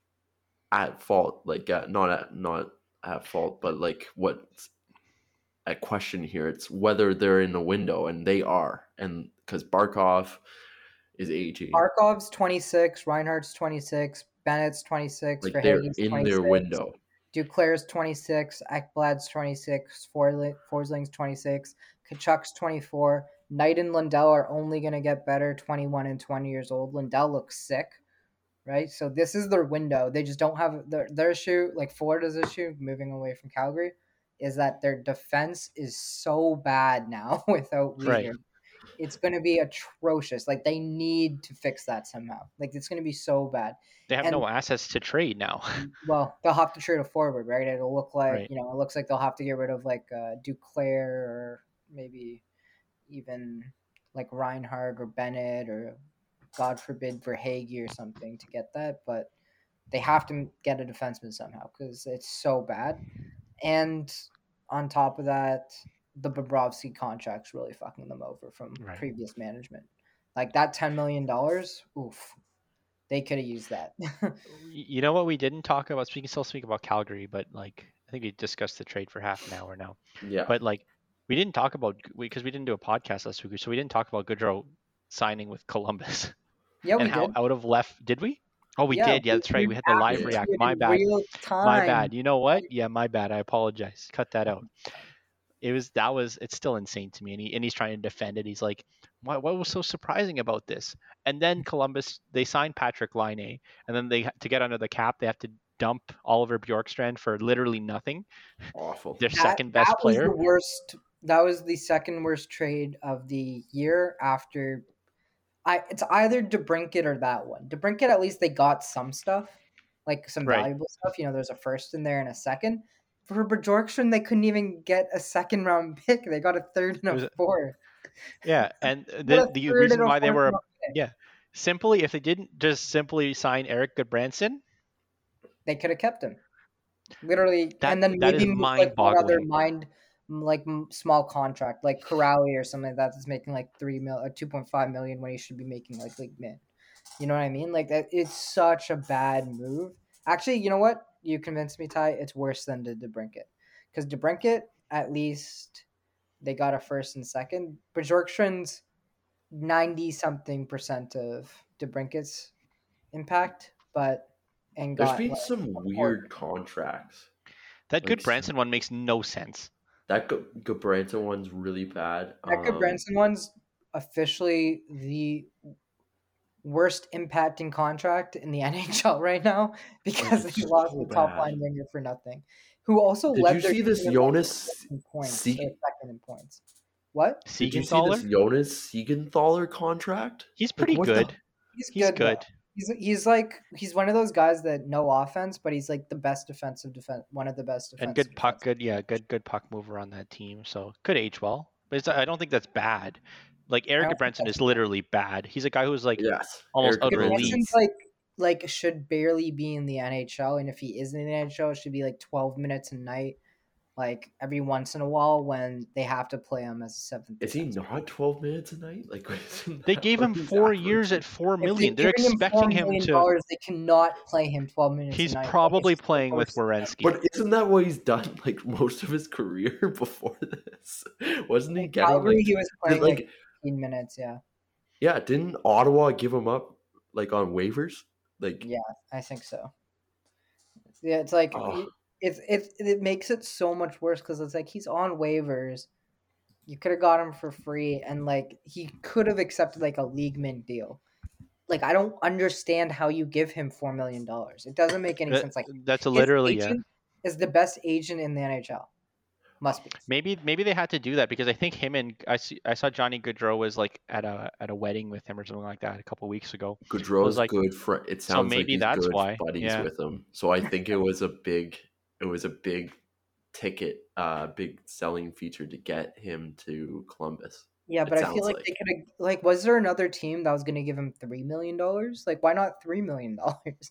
[SPEAKER 3] at fault. Like uh, not at not at fault, but like what's at question here. It's whether they're in a window, and they are, and because Barkov is aging.
[SPEAKER 5] Barkov's twenty-six, Reinhardt's twenty-six, Bennett's twenty-six.
[SPEAKER 3] Like they're in twenty-six. Their window.
[SPEAKER 5] Duclair's twenty-six, Ekblad's twenty-six, Forsling's twenty-six, Kachuk's twenty-four. Knight and Lundell are only going to get better, twenty-one and twenty years old. Lundell looks sick, right? So this is their window. They just don't have their, their issue, like Florida's issue, moving away from Calgary, is that their defense is so bad now without Weegar. Right. It's going to be atrocious. Like, they need to fix that somehow. Like, it's going to be so bad.
[SPEAKER 2] They have and, no assets to trade now.
[SPEAKER 5] Well, they'll have to trade a forward, right? It'll look like,
[SPEAKER 2] right.
[SPEAKER 5] you know, it looks like they'll have to get rid of, like, uh, Duclair or maybe even, like, Reinhardt or Bennett or, God forbid, Verhaeghe or something to get that. But they have to get a defenseman somehow because it's so bad. And on top of that, the Bobrovsky contract's really fucking them over from right. previous management. Like that ten million dollars, oof, they could have used that.
[SPEAKER 2] You know what we didn't talk about? We can still speak about Calgary, but like I think we discussed the trade for half an hour now.
[SPEAKER 3] Yeah.
[SPEAKER 2] But like we didn't talk about because we, we didn't do a podcast last week, so we didn't talk about Gaudreau signing with Columbus.
[SPEAKER 5] Yeah, we
[SPEAKER 2] and how
[SPEAKER 5] did.
[SPEAKER 2] out of left did we? Oh, we
[SPEAKER 5] yeah,
[SPEAKER 2] did. Yeah, that's right. We had the live react. My bad. My bad. You know what? Yeah, my bad. I apologize. Cut that out. It was that was it's still insane to me, and he and he's trying to defend it. He's like, what what was so surprising about this? And then Columbus they signed Patrick Laine, and then they to get under the cap they have to dump Oliver Bjorkstrand for literally nothing.
[SPEAKER 3] Awful.
[SPEAKER 2] Their
[SPEAKER 5] That-
[SPEAKER 2] second best
[SPEAKER 5] that
[SPEAKER 2] player.
[SPEAKER 5] Was the worst. That was the second worst trade of the year after. I it's either DeBrincat or that one. DeBrincat, at least they got some stuff, like some
[SPEAKER 2] Right.
[SPEAKER 5] valuable stuff. You know, there's a first in there and a second. For Bjorkstrand, they couldn't even get a second round pick. They got a third and
[SPEAKER 2] It was
[SPEAKER 5] a
[SPEAKER 2] a-
[SPEAKER 5] fourth.
[SPEAKER 2] Yeah, and
[SPEAKER 5] What
[SPEAKER 2] the
[SPEAKER 5] a
[SPEAKER 2] the
[SPEAKER 5] third
[SPEAKER 2] reason
[SPEAKER 5] and a
[SPEAKER 2] why they
[SPEAKER 5] fourth
[SPEAKER 2] were
[SPEAKER 5] round pick.
[SPEAKER 2] yeah simply if they didn't just simply sign Eric Goodbranson,
[SPEAKER 5] They could have kept him. Literally,
[SPEAKER 2] That-
[SPEAKER 5] and then
[SPEAKER 2] that is
[SPEAKER 5] maybe move, like one other
[SPEAKER 2] mind-boggling.
[SPEAKER 5] mind like m- small contract, like Corrali or something like that, that's making like three mil or two point five million when he should be making like like mid. You know what I mean? Like that, it's such a bad move. Actually, you know what? You convinced me, Ty. It's worse than the DeBrincat, because DeBrincat at least they got a first and second. Bjorkstrand's ninety something percent of DeBrincat's impact, but and
[SPEAKER 3] There's
[SPEAKER 5] got
[SPEAKER 3] been
[SPEAKER 5] like,
[SPEAKER 3] some weird contracts.
[SPEAKER 2] that
[SPEAKER 3] Like,
[SPEAKER 2] Goodbranson one makes no sense.
[SPEAKER 3] That Go- Goodbranson one's really bad.
[SPEAKER 5] That good
[SPEAKER 3] Um,
[SPEAKER 5] Branson one's officially the worst impacting contract in the N H L right now because
[SPEAKER 3] it's
[SPEAKER 5] they lost
[SPEAKER 3] so
[SPEAKER 5] the top
[SPEAKER 3] bad.
[SPEAKER 5] line winger for nothing. Who also
[SPEAKER 3] Did
[SPEAKER 5] led
[SPEAKER 3] you
[SPEAKER 5] their
[SPEAKER 3] see this
[SPEAKER 5] team in
[SPEAKER 3] Jonas
[SPEAKER 5] in points,
[SPEAKER 3] Se-
[SPEAKER 5] or second in points. What?
[SPEAKER 3] Did you see
[SPEAKER 2] Siegenthaler,
[SPEAKER 3] this Jonas Siegenthaler contract?
[SPEAKER 2] he's
[SPEAKER 3] Like,
[SPEAKER 2] pretty
[SPEAKER 3] what the-
[SPEAKER 2] good.
[SPEAKER 5] He's,
[SPEAKER 2] He's
[SPEAKER 5] good. though.
[SPEAKER 2] good.
[SPEAKER 5] He's he's like he's one of those guys that no offense, but he's like the best defensive defense, one of the best defensive
[SPEAKER 2] And good puck,
[SPEAKER 5] defensive-
[SPEAKER 2] good yeah, good good puck mover on that team. So could age well, but it's, I don't think that's bad. Like Eric
[SPEAKER 5] don't think
[SPEAKER 2] Goodbranson
[SPEAKER 5] that's
[SPEAKER 2] is literally bad. He's a guy who's like
[SPEAKER 3] Yes.
[SPEAKER 2] almost
[SPEAKER 3] Eric
[SPEAKER 2] utter
[SPEAKER 3] Goodbranson.
[SPEAKER 2] elite.
[SPEAKER 5] Goodbranson's like like should barely be in the N H L, and if he is in the N H L, it should be like twelve minutes a night, like every once in a while when they have to play him as a seventh.
[SPEAKER 3] Is he
[SPEAKER 5] defenseman.
[SPEAKER 3] not twelve minutes a night? Like isn't
[SPEAKER 2] They
[SPEAKER 3] that
[SPEAKER 2] gave
[SPEAKER 3] what
[SPEAKER 2] him
[SPEAKER 3] he's
[SPEAKER 2] four
[SPEAKER 3] averaging?
[SPEAKER 2] years at four
[SPEAKER 5] If
[SPEAKER 2] million.
[SPEAKER 5] they're
[SPEAKER 2] They're
[SPEAKER 5] giving
[SPEAKER 2] expecting
[SPEAKER 5] four
[SPEAKER 2] him
[SPEAKER 5] million
[SPEAKER 2] to.
[SPEAKER 5] dollars, they cannot play him twelve minutes.
[SPEAKER 2] He's
[SPEAKER 5] a night.
[SPEAKER 2] probably
[SPEAKER 5] It's
[SPEAKER 2] playing with
[SPEAKER 5] gross.
[SPEAKER 2] Werenski.
[SPEAKER 3] But isn't that what he's done like most of his career before this? Wasn't he
[SPEAKER 5] In
[SPEAKER 3] getting
[SPEAKER 5] Calgary,
[SPEAKER 3] like,
[SPEAKER 5] he was
[SPEAKER 3] did,
[SPEAKER 5] playing
[SPEAKER 3] like
[SPEAKER 5] like fifteen minutes. Yeah,
[SPEAKER 3] yeah, didn't Ottawa give him up like on waivers? Like
[SPEAKER 5] yeah, I think so. Yeah, it's like
[SPEAKER 3] Oh.
[SPEAKER 5] it, it's it's it makes it so much worse because it's like he's on waivers. You could have got him for free, and like he could have accepted like a league mint deal. Like I don't understand how you give him four million dollars. It doesn't make any
[SPEAKER 2] That-
[SPEAKER 5] sense. Like
[SPEAKER 2] that's
[SPEAKER 5] his
[SPEAKER 2] literally yeah.
[SPEAKER 5] agent is the best agent in the N H L. Must be.
[SPEAKER 2] Maybe maybe they had to do that because I think him and I see I saw Johnny Gaudreau was like at a at a wedding with him or something like that a couple weeks ago.
[SPEAKER 3] Gaudreau's
[SPEAKER 2] like-
[SPEAKER 3] good friend. It sounds
[SPEAKER 2] maybe
[SPEAKER 3] like he's
[SPEAKER 2] that's
[SPEAKER 3] good
[SPEAKER 2] why,
[SPEAKER 3] buddies
[SPEAKER 2] yeah.
[SPEAKER 3] with him. So I think it was a big, it was a big ticket, uh, big selling feature to get him to Columbus.
[SPEAKER 5] Yeah,
[SPEAKER 3] It
[SPEAKER 5] but I
[SPEAKER 3] sounds
[SPEAKER 5] feel like,
[SPEAKER 3] like.
[SPEAKER 5] they could have like. Was there another team that was going to give him three million dollars? Like, why not three million dollars?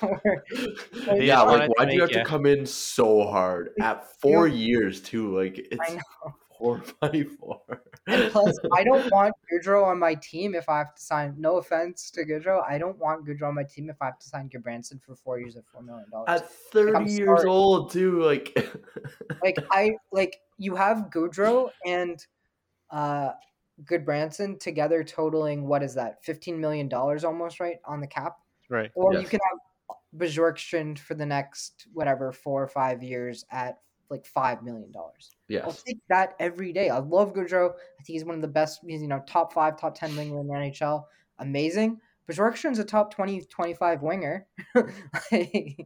[SPEAKER 2] They
[SPEAKER 3] yeah,
[SPEAKER 2] just wanted
[SPEAKER 3] like
[SPEAKER 2] to
[SPEAKER 3] why do you
[SPEAKER 2] make-
[SPEAKER 3] have
[SPEAKER 2] yeah.
[SPEAKER 3] to come in so hard at four years too? Like
[SPEAKER 5] I
[SPEAKER 3] it's
[SPEAKER 5] know.
[SPEAKER 3] four by four.
[SPEAKER 5] And plus, I don't want Goudreau on my team if I have to sign. No offense to Goudreau, I don't want Goudreau on my team if I have to sign Goodbranson for four years at four million dollars.
[SPEAKER 3] At thirty
[SPEAKER 5] I'm
[SPEAKER 3] years
[SPEAKER 5] sorry.
[SPEAKER 3] old too. Like
[SPEAKER 5] Like I like you have Goudreau and uh Goodbranson together totaling what is that fifteen million dollars almost, right, on the cap.
[SPEAKER 2] Right.
[SPEAKER 5] Or you
[SPEAKER 3] Yes.
[SPEAKER 5] can have Bjorkstrand for the next whatever four or five years at like five million dollars. I'll
[SPEAKER 3] yes.
[SPEAKER 5] take that every day. I love Gaudreau. I think he's one of the best. He's, you know, top five, top ten winger in the N H L. Amazing. Bjorkstrand's a top twenty, twenty-five winger. Like,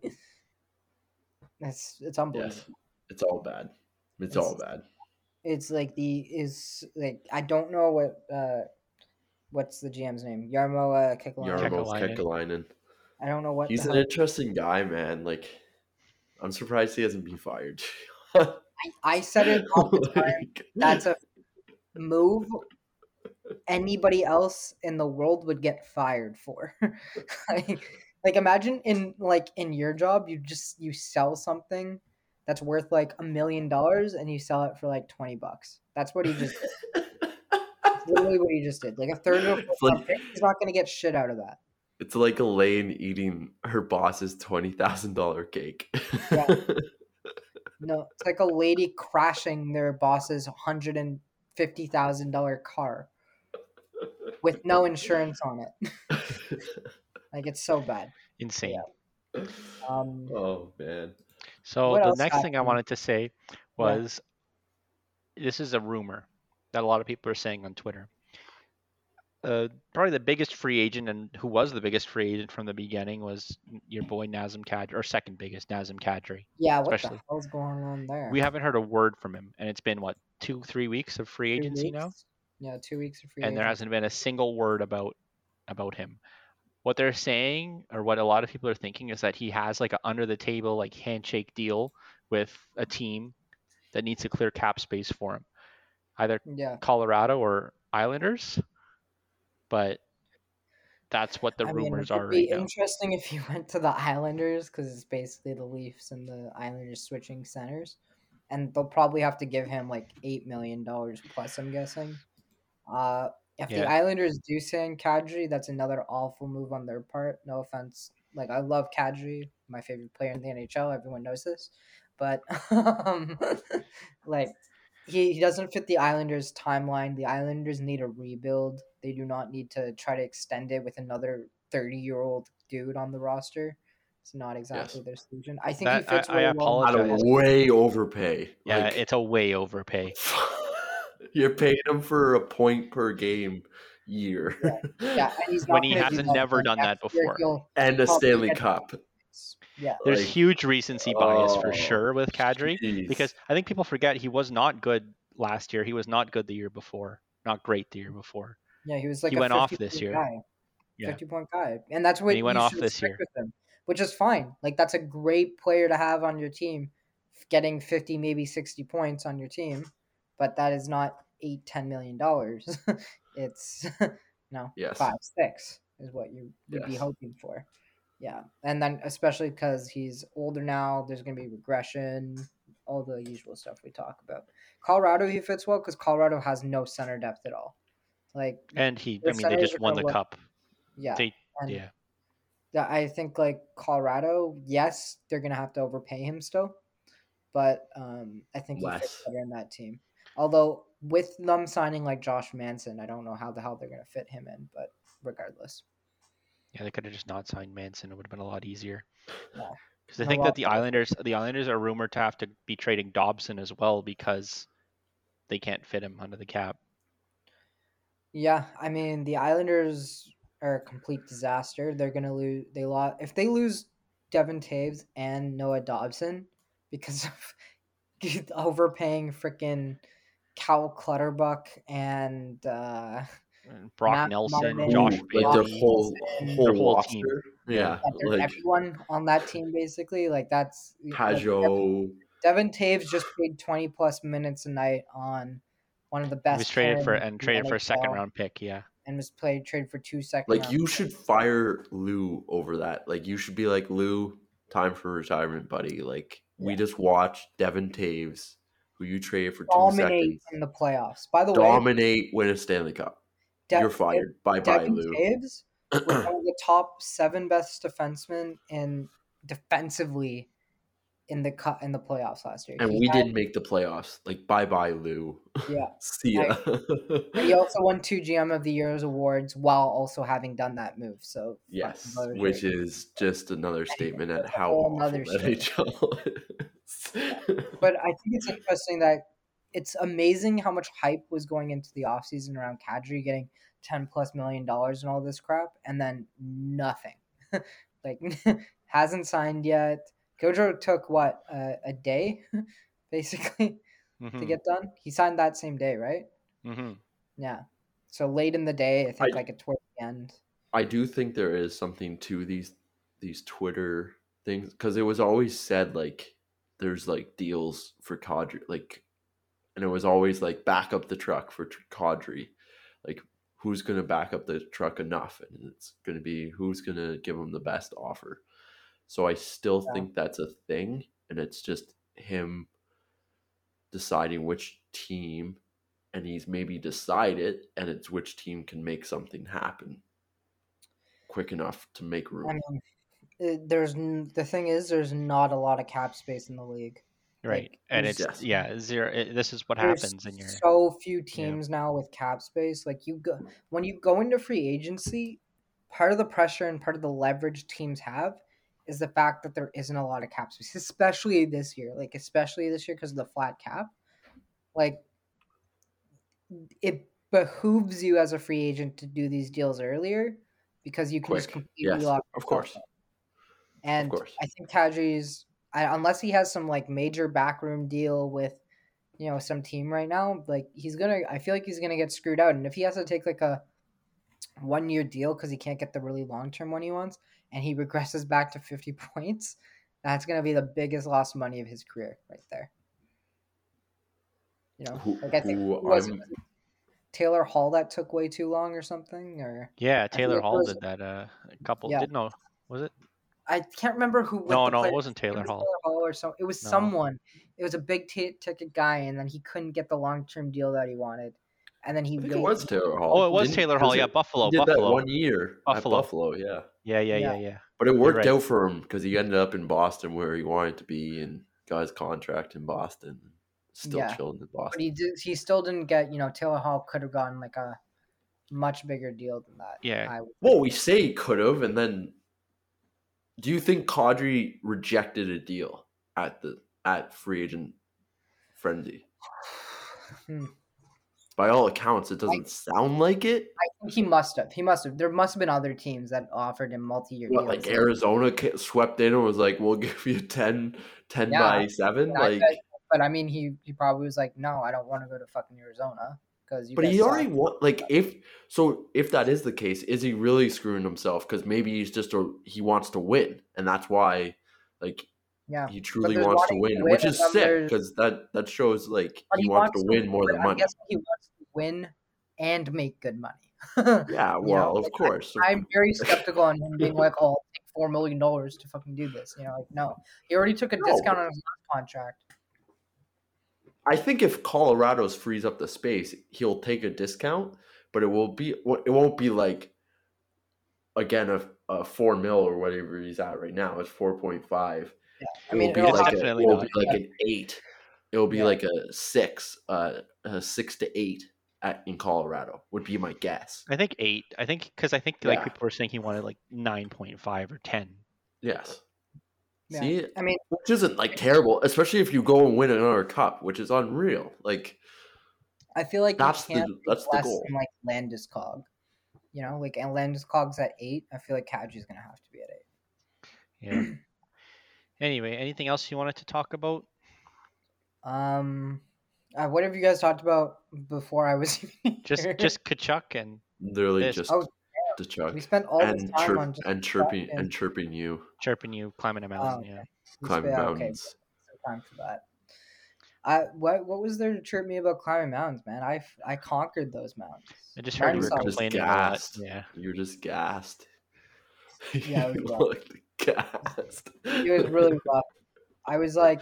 [SPEAKER 5] it's it's unbelievable.
[SPEAKER 3] Yes. It's all bad. It's
[SPEAKER 5] It's-
[SPEAKER 3] all bad.
[SPEAKER 5] It's like the is like I don't know what uh what's the G M's name? Yarmo uh, Kekalainen.
[SPEAKER 3] Jarmo
[SPEAKER 2] Kekalainen.
[SPEAKER 3] Kekalainen.
[SPEAKER 5] I don't know what
[SPEAKER 3] He's
[SPEAKER 5] the
[SPEAKER 3] an
[SPEAKER 5] hell.
[SPEAKER 3] interesting guy, man. Like I'm surprised he hasn't been fired.
[SPEAKER 5] I, I said it all the time.
[SPEAKER 3] Like-
[SPEAKER 5] That's a move anybody else in the world would get fired for. like, like imagine in like in your job, you just you sell something that's worth like a million dollars and you sell it for like twenty bucks. That's what he just did. That's literally what he just did. Like a third of a
[SPEAKER 3] It's like-
[SPEAKER 5] pick, he's not gonna get shit out of that.
[SPEAKER 3] It's like Elaine eating her boss's twenty thousand dollar cake.
[SPEAKER 5] Yeah. No, it's like a lady crashing their boss's hundred and fifty thousand dollar car with no insurance on it. Like it's so bad.
[SPEAKER 2] Insane.
[SPEAKER 5] Um,
[SPEAKER 3] oh man.
[SPEAKER 2] So
[SPEAKER 5] What
[SPEAKER 2] the
[SPEAKER 5] else
[SPEAKER 2] next thing I
[SPEAKER 5] happened?
[SPEAKER 2] wanted to say was this is a rumor that a lot of people are saying on Twitter. uh, probably the biggest free agent and who was the biggest free agent from the beginning was your boy Nazem Kadri, or second biggest Nazem Kadri.
[SPEAKER 5] Yeah, what
[SPEAKER 2] especially.
[SPEAKER 5] the hell's going on there?
[SPEAKER 2] We haven't heard a word from him, and it's been what two, three weeks of free
[SPEAKER 5] Two
[SPEAKER 2] agency
[SPEAKER 5] weeks?
[SPEAKER 2] now,
[SPEAKER 5] Yeah, two weeks of free
[SPEAKER 2] and there
[SPEAKER 5] agency.
[SPEAKER 2] hasn't been a single word about about him. What they're saying, or what a lot of people are thinking, is that he has like an under the table like handshake deal with a team that needs to clear cap space for him, either
[SPEAKER 5] Yeah.
[SPEAKER 2] Colorado or Islanders. But that's what the
[SPEAKER 5] I mean,
[SPEAKER 2] rumors
[SPEAKER 5] it
[SPEAKER 2] are
[SPEAKER 5] would be
[SPEAKER 2] right now.
[SPEAKER 5] interesting if he went to the Islanders, because it's basically the Leafs and the Islanders switching centers, and they'll probably have to give him like eight million dollars plus. I'm guessing. Uh, if the
[SPEAKER 2] Yeah.
[SPEAKER 5] Islanders do sign Kadri, that's another awful move on their part. No offense, like I love Kadri, my favorite player in the N H L. Everyone knows this, but um, like. He, he doesn't fit the Islanders' timeline. The Islanders need a rebuild. They do not need to try to extend it with another thirty-year-old dude on the roster. It's not exactly
[SPEAKER 3] Yes.
[SPEAKER 5] their solution. I think
[SPEAKER 2] That-
[SPEAKER 5] he fits
[SPEAKER 2] I- I
[SPEAKER 5] really well.
[SPEAKER 3] I'd
[SPEAKER 2] apologize.
[SPEAKER 3] way overpay.
[SPEAKER 2] Yeah,
[SPEAKER 3] Like,
[SPEAKER 2] it's a way overpay.
[SPEAKER 3] you're paying him for a point per game year.
[SPEAKER 5] Yeah, and he's not
[SPEAKER 2] When he
[SPEAKER 5] gonna do
[SPEAKER 2] hasn't
[SPEAKER 5] that.
[SPEAKER 2] never
[SPEAKER 5] Like,
[SPEAKER 2] done that
[SPEAKER 5] next year
[SPEAKER 2] before.
[SPEAKER 5] he'll
[SPEAKER 3] and a
[SPEAKER 5] probably
[SPEAKER 3] Stanley
[SPEAKER 5] get-
[SPEAKER 3] Cup.
[SPEAKER 5] Yeah,
[SPEAKER 2] There's
[SPEAKER 3] Like,
[SPEAKER 2] huge recency bias for
[SPEAKER 3] oh,
[SPEAKER 2] sure with Kadri,
[SPEAKER 3] jeez.
[SPEAKER 2] because I think people forget he was not good last year. He was not good the year before. Not great the year before.
[SPEAKER 5] yeah, he was like
[SPEAKER 2] He
[SPEAKER 5] a
[SPEAKER 2] went off
[SPEAKER 5] fifty
[SPEAKER 2] this
[SPEAKER 5] point
[SPEAKER 2] year.
[SPEAKER 5] guy.
[SPEAKER 2] Yeah.
[SPEAKER 5] fifty point guy, and that's what
[SPEAKER 2] he went
[SPEAKER 5] you
[SPEAKER 2] off
[SPEAKER 5] should
[SPEAKER 2] this
[SPEAKER 5] expect
[SPEAKER 2] year.
[SPEAKER 5] with him, which is fine. Like that's a great player to have on your team, getting fifty, maybe sixty points on your team, but that is not eight, ten million dollars. It's no
[SPEAKER 3] Yes.
[SPEAKER 5] five, six is what you would be
[SPEAKER 3] Yes.
[SPEAKER 5] hoping for. Yeah, and then especially because he's older now, there's gonna be regression, all the usual stuff we talk about. Colorado, he fits well because Colorado has no center depth at all. Like,
[SPEAKER 2] And he,
[SPEAKER 5] Their
[SPEAKER 2] I mean, they
[SPEAKER 5] centers
[SPEAKER 2] just
[SPEAKER 5] are
[SPEAKER 2] won
[SPEAKER 5] gonna
[SPEAKER 2] the
[SPEAKER 5] look-
[SPEAKER 2] cup.
[SPEAKER 5] yeah,
[SPEAKER 2] They,
[SPEAKER 5] and
[SPEAKER 2] yeah.
[SPEAKER 5] that I think like Colorado, yes, they're gonna have to overpay him still, but um, I think he fits
[SPEAKER 3] Less.
[SPEAKER 5] better in that team. Although with them signing like Josh Manson, I don't know how the hell they're gonna fit him in, but regardless,
[SPEAKER 2] Yeah, they could have just not signed Manson. It would have been a lot easier.
[SPEAKER 5] Yeah.
[SPEAKER 2] Because I
[SPEAKER 5] A
[SPEAKER 2] think
[SPEAKER 5] lot
[SPEAKER 2] that the
[SPEAKER 5] better.
[SPEAKER 2] Islanders, the Islanders are rumored to have to be trading Dobson as well because they can't fit him under the cap.
[SPEAKER 5] yeah, I mean the Islanders are a complete disaster. They're gonna lose. They lost if they lose Devin Taves and Noah Dobson because of overpaying freaking Cal Clutterbuck and. uh
[SPEAKER 2] And Brock
[SPEAKER 5] Matt
[SPEAKER 2] Nelson,
[SPEAKER 5] Martin,
[SPEAKER 2] Josh
[SPEAKER 3] Ooh, like their
[SPEAKER 2] Bailey.
[SPEAKER 3] whole
[SPEAKER 5] Wilson,
[SPEAKER 3] whole,
[SPEAKER 2] their whole
[SPEAKER 3] roster.
[SPEAKER 2] team.
[SPEAKER 3] Yeah,
[SPEAKER 5] Yeah, they're
[SPEAKER 3] like
[SPEAKER 5] everyone on that team basically. Like that's like,
[SPEAKER 3] Pajot.
[SPEAKER 5] Devin Taves just played twenty plus minutes a night on one of the
[SPEAKER 2] He
[SPEAKER 5] best.
[SPEAKER 2] was traded for
[SPEAKER 5] pairing
[SPEAKER 2] and
[SPEAKER 5] in the
[SPEAKER 2] traded for a
[SPEAKER 5] N H
[SPEAKER 2] second
[SPEAKER 5] L,
[SPEAKER 2] round pick. Yeah.
[SPEAKER 5] and was played traded for two second.
[SPEAKER 3] Like
[SPEAKER 5] round
[SPEAKER 3] you
[SPEAKER 5] picks.
[SPEAKER 3] should fire Lou over that. Like you should be like, Lou, time for retirement, buddy. Like we just watched Devin Taves, who you traded for two
[SPEAKER 5] dominate
[SPEAKER 3] seconds,
[SPEAKER 5] in the playoffs. By the way,
[SPEAKER 3] dominate, win a Stanley Cup.
[SPEAKER 5] De-
[SPEAKER 3] You're fired. Bye bye,
[SPEAKER 5] Devin
[SPEAKER 3] Lou.
[SPEAKER 5] Taves was one of the top seven best defensemen in defensively in the cut in the playoffs last year.
[SPEAKER 3] And
[SPEAKER 5] He
[SPEAKER 3] we
[SPEAKER 5] had-
[SPEAKER 3] didn't make the playoffs. Like bye bye, Lou.
[SPEAKER 5] Yeah.
[SPEAKER 3] See ya.
[SPEAKER 5] And he also won two G M of the Year's awards while also having done that move. So
[SPEAKER 3] Yes,
[SPEAKER 5] fucking
[SPEAKER 3] which
[SPEAKER 5] bullshit.
[SPEAKER 3] is just another statement at how
[SPEAKER 5] whole
[SPEAKER 3] awful
[SPEAKER 5] nother
[SPEAKER 3] that
[SPEAKER 5] shit.
[SPEAKER 3] H L is.
[SPEAKER 5] But I think it's interesting that it's amazing how much hype was going into the offseason around Kadri getting ten plus million dollars and all this crap, and then nothing. Like hasn't signed yet. Gojo took what uh, a day, basically, to
[SPEAKER 2] Mhm,
[SPEAKER 5] get done. He signed that same day, right?
[SPEAKER 2] mhm.
[SPEAKER 5] Yeah. So late in the day, I think
[SPEAKER 3] I-
[SPEAKER 5] like at towards the end.
[SPEAKER 3] I do think there is something to these these Twitter things because it was always said like there's like deals for Kadri, like, and it was always like back up the truck for Tr- Kadri, like who's going to back up the truck enough, and it's going to be who's going to give him the best offer. So I still
[SPEAKER 5] Yeah.
[SPEAKER 3] think that's a thing, and it's just him deciding which team, and he's maybe decided, and it's which team can make something happen quick enough to make room.
[SPEAKER 5] I mean, it, there's n- the thing is, there's not a lot of cap space in the league.
[SPEAKER 2] Right.
[SPEAKER 5] Like,
[SPEAKER 2] And
[SPEAKER 5] there's-
[SPEAKER 2] it's yeah zero. It, this is what
[SPEAKER 5] There's
[SPEAKER 2] happens in your.
[SPEAKER 5] so few teams now with cap space. Like you go when you go into free agency, part of the pressure and part of the leverage teams have is the fact that there isn't a lot of cap space, especially this year. Like especially this year because of the flat cap. Like it behooves you as a free agent to do these deals earlier because you can just
[SPEAKER 3] Quick.
[SPEAKER 5] completely
[SPEAKER 3] Yes,
[SPEAKER 5] lock
[SPEAKER 3] of
[SPEAKER 5] yourself
[SPEAKER 3] course.
[SPEAKER 5] up. And
[SPEAKER 3] course.
[SPEAKER 5] I think Kadri's, I, unless he has some like major backroom deal with, you know, some team right now, like he's gonna. I feel like he's gonna get screwed out. And if he has to take like a one year deal because he can't get the really long term one he wants, and he regresses back to fifty points, that's gonna be the biggest lost money of his career right there. You know,
[SPEAKER 3] Who-
[SPEAKER 5] like I think
[SPEAKER 3] who
[SPEAKER 5] who was it?
[SPEAKER 3] I'm-
[SPEAKER 5] Was it Taylor Hall that took way too long or something, or
[SPEAKER 2] Yeah,
[SPEAKER 5] feel
[SPEAKER 2] Taylor
[SPEAKER 5] like it
[SPEAKER 2] Hall
[SPEAKER 5] was-
[SPEAKER 2] did that. Uh, a couple
[SPEAKER 5] Yeah.
[SPEAKER 2] did no, was it?
[SPEAKER 5] I can't remember who. what
[SPEAKER 2] No,
[SPEAKER 5] the
[SPEAKER 2] no, it
[SPEAKER 5] player-
[SPEAKER 2] wasn't Taylor
[SPEAKER 5] was
[SPEAKER 2] Hall.
[SPEAKER 5] Taylor Hall or so. It was
[SPEAKER 2] No.
[SPEAKER 5] someone. It was a big t- ticket guy, and then he couldn't get the long term deal that he wanted, and then he
[SPEAKER 3] I think
[SPEAKER 5] waited-
[SPEAKER 3] it was Taylor Hall.
[SPEAKER 2] Oh, it was
[SPEAKER 3] Didn't-
[SPEAKER 2] Taylor Hall.
[SPEAKER 3] 'cause
[SPEAKER 2] Yeah,
[SPEAKER 3] it-
[SPEAKER 2] Buffalo.
[SPEAKER 3] He did
[SPEAKER 2] Buffalo.
[SPEAKER 3] that one year
[SPEAKER 2] Buffalo.
[SPEAKER 3] at Buffalo, yeah.
[SPEAKER 2] Yeah, yeah,
[SPEAKER 5] Yeah.
[SPEAKER 2] yeah, yeah.
[SPEAKER 3] But it worked
[SPEAKER 2] right.
[SPEAKER 3] out for him because he ended up in Boston where he wanted to be and got his contract in Boston. Still
[SPEAKER 5] Yeah.
[SPEAKER 3] chilling in
[SPEAKER 5] but
[SPEAKER 3] Boston.
[SPEAKER 5] he did. He still didn't get. You know, Taylor Hall could have gotten like a much bigger deal than that.
[SPEAKER 2] Yeah.
[SPEAKER 5] I would
[SPEAKER 3] Well, we say he could have, and then do you think Kadri rejected a deal at the at free agent frenzy?
[SPEAKER 5] Hmm.
[SPEAKER 3] By all accounts, it doesn't sound like it.
[SPEAKER 5] I think he must have. He must have. There must have been other teams that offered him multi year
[SPEAKER 3] What,
[SPEAKER 5] deals.
[SPEAKER 3] like Arizona ca- swept in and was like, "We'll give you ten, ten
[SPEAKER 5] Yeah.
[SPEAKER 3] by seven."
[SPEAKER 5] And I
[SPEAKER 3] Like,
[SPEAKER 5] bet- but I mean, he he probably was like, no, I don't want to go to fucking Arizona because you.
[SPEAKER 3] but
[SPEAKER 5] guys
[SPEAKER 3] he
[SPEAKER 5] suck."
[SPEAKER 3] already won. Like, if so, if that is the case, is he really screwing himself? Because maybe he's just a he wants to win, and that's why, like,
[SPEAKER 5] Yeah.
[SPEAKER 3] he truly
[SPEAKER 5] there's
[SPEAKER 3] wants to
[SPEAKER 5] wanting to
[SPEAKER 3] win,
[SPEAKER 5] win,
[SPEAKER 3] which
[SPEAKER 5] and
[SPEAKER 3] is
[SPEAKER 5] then
[SPEAKER 3] sick
[SPEAKER 5] there's-
[SPEAKER 3] because that that shows like
[SPEAKER 5] But
[SPEAKER 3] he, wants, to win more
[SPEAKER 5] but
[SPEAKER 3] than
[SPEAKER 5] I'm
[SPEAKER 3] money.
[SPEAKER 5] guessing he wants to win and make good money.
[SPEAKER 3] Yeah,
[SPEAKER 5] You
[SPEAKER 3] well,
[SPEAKER 5] know,
[SPEAKER 3] of
[SPEAKER 5] like,
[SPEAKER 3] course.
[SPEAKER 5] I'm very skeptical on him being like, "Oh, I'll take four million dollars to fucking do this." You know, like no, he already took a
[SPEAKER 3] No.
[SPEAKER 5] discount on his last contract.
[SPEAKER 3] I think if Colorado's frees up the space, he'll take a discount, but it will be it won't be like again a, a four mil or whatever he's at right now. It's four point five.
[SPEAKER 5] Yeah, I
[SPEAKER 3] It
[SPEAKER 5] mean,
[SPEAKER 3] will be
[SPEAKER 5] it'll
[SPEAKER 3] like
[SPEAKER 5] have-
[SPEAKER 3] a,
[SPEAKER 2] definitely
[SPEAKER 3] it will
[SPEAKER 2] not.
[SPEAKER 3] be like an eight. It will be
[SPEAKER 5] Yeah.
[SPEAKER 3] like a six, uh, a six to eight at in Colorado would be my guess.
[SPEAKER 2] I think eight. I think because I think like
[SPEAKER 3] Yeah.
[SPEAKER 2] people were saying he wanted like nine point five or ten.
[SPEAKER 3] Yes.
[SPEAKER 5] Yeah.
[SPEAKER 3] See,
[SPEAKER 5] I mean,
[SPEAKER 3] which isn't like terrible, especially if you go and win another cup, which is unreal. Like
[SPEAKER 5] I feel like
[SPEAKER 3] That's the-
[SPEAKER 5] you can't be
[SPEAKER 3] that's the
[SPEAKER 5] less
[SPEAKER 3] goal.
[SPEAKER 5] than like Landeskog. You know, like and Landeskog's at eight. I feel like Kadri's gonna have to be at eight.
[SPEAKER 2] Yeah. Anyway, anything else you wanted to talk about?
[SPEAKER 5] Um, uh, what have you guys talked about before I was even
[SPEAKER 2] Just
[SPEAKER 5] here?
[SPEAKER 2] just Kachuk and
[SPEAKER 3] literally
[SPEAKER 2] This-
[SPEAKER 3] just
[SPEAKER 5] Oh,
[SPEAKER 3] the chuck
[SPEAKER 5] we spent all this
[SPEAKER 3] and
[SPEAKER 5] time
[SPEAKER 3] chirp
[SPEAKER 5] on just
[SPEAKER 3] and chirping
[SPEAKER 5] talking.
[SPEAKER 3] and chirping you
[SPEAKER 2] chirping you climbing a mountain.
[SPEAKER 5] okay.
[SPEAKER 2] Yeah.
[SPEAKER 5] we
[SPEAKER 3] climbing
[SPEAKER 5] spent- okay,
[SPEAKER 3] mountains.
[SPEAKER 5] some time for that. I what what was there to chirp me about climbing mountains, man? I I conquered those mountains.
[SPEAKER 2] I just heard you were
[SPEAKER 5] Mine's all-
[SPEAKER 3] Just
[SPEAKER 2] complaining a lot.
[SPEAKER 3] gassed.
[SPEAKER 2] Yeah.
[SPEAKER 3] You're just gassed.
[SPEAKER 5] Yeah, it was
[SPEAKER 3] You
[SPEAKER 5] rough.
[SPEAKER 3] looked gassed.
[SPEAKER 5] It was really rough. I was like,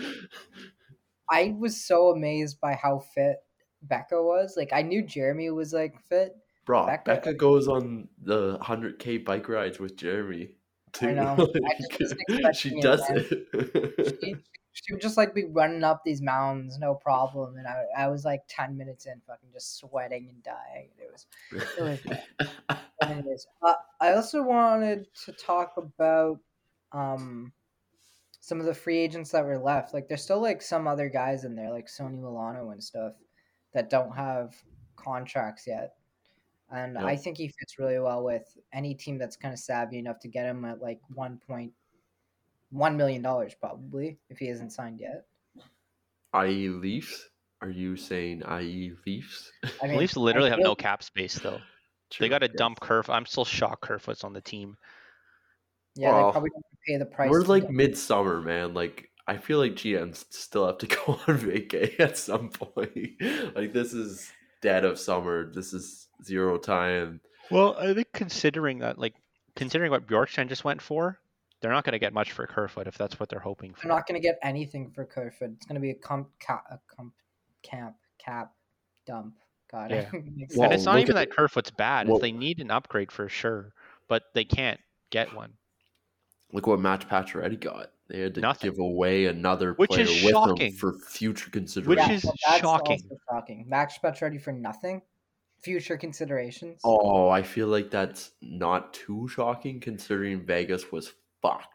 [SPEAKER 5] I was so amazed by how fit Becca was. Like, I knew Jeremy was like fit.
[SPEAKER 3] Bro,
[SPEAKER 5] Becca-
[SPEAKER 3] Becca, goes on the one hundred K bike rides with Jeremy. Too.
[SPEAKER 5] know. I just was expecting
[SPEAKER 3] she
[SPEAKER 5] it,
[SPEAKER 3] does
[SPEAKER 5] man.
[SPEAKER 3] it.
[SPEAKER 5] She, she would just like be running up these mountains, no problem. And I, I was like ten minutes in, fucking just sweating and dying. It was, it was bad. Anyways, uh, I also wanted to talk about um some of the free agents that were left. Like, there's still like some other guys in there, like Sonny Milano and stuff, that don't have contracts yet. And
[SPEAKER 3] Yep.
[SPEAKER 5] I think he fits really well with any team that's kind of savvy enough to get him at like one point one million dollars probably if he hasn't signed yet.
[SPEAKER 3] I E Leafs? Are you saying I E Leafs?
[SPEAKER 5] I
[SPEAKER 2] The Leafs literally
[SPEAKER 5] I
[SPEAKER 2] have
[SPEAKER 5] feel-
[SPEAKER 2] no cap space though.
[SPEAKER 3] True,
[SPEAKER 2] They got to
[SPEAKER 3] yes.
[SPEAKER 2] dump Kerf. I'm still shocked Kerfoot's on the team.
[SPEAKER 5] Yeah,
[SPEAKER 3] Well,
[SPEAKER 5] they probably don't pay the price.
[SPEAKER 3] We're
[SPEAKER 5] to
[SPEAKER 3] like
[SPEAKER 5] get-
[SPEAKER 3] midsummer, man. Like I feel like G Ms still have to go on vacay at some point. Like this is dead of summer. This is zero time.
[SPEAKER 2] Well, I think considering that, like, considering what Bjorkstrand just went for, they're not going to get much for Kerfoot if that's what they're hoping for.
[SPEAKER 5] They're not going to get anything for Kerfoot. It's going to be a comp, ca- a comp, camp, cap, dump. God.
[SPEAKER 2] Yeah.
[SPEAKER 5] Makes
[SPEAKER 3] Well,
[SPEAKER 2] and it's not
[SPEAKER 3] look
[SPEAKER 2] even
[SPEAKER 3] at
[SPEAKER 2] that Kerfoot's bad.
[SPEAKER 3] well-
[SPEAKER 2] It's they need an upgrade for sure, but they can't get one.
[SPEAKER 3] Look what Match Pacioretty got. They had to
[SPEAKER 2] Nothing.
[SPEAKER 3] give away another
[SPEAKER 2] Which
[SPEAKER 3] player
[SPEAKER 2] is
[SPEAKER 3] with
[SPEAKER 2] shocking.
[SPEAKER 3] them for future
[SPEAKER 2] Which
[SPEAKER 3] consideration.
[SPEAKER 2] is
[SPEAKER 5] well, that's
[SPEAKER 2] shocking.
[SPEAKER 5] also shocking. Max Pacioretty for nothing. Future considerations.
[SPEAKER 3] Oh, I feel like that's not too shocking considering Vegas was fucked.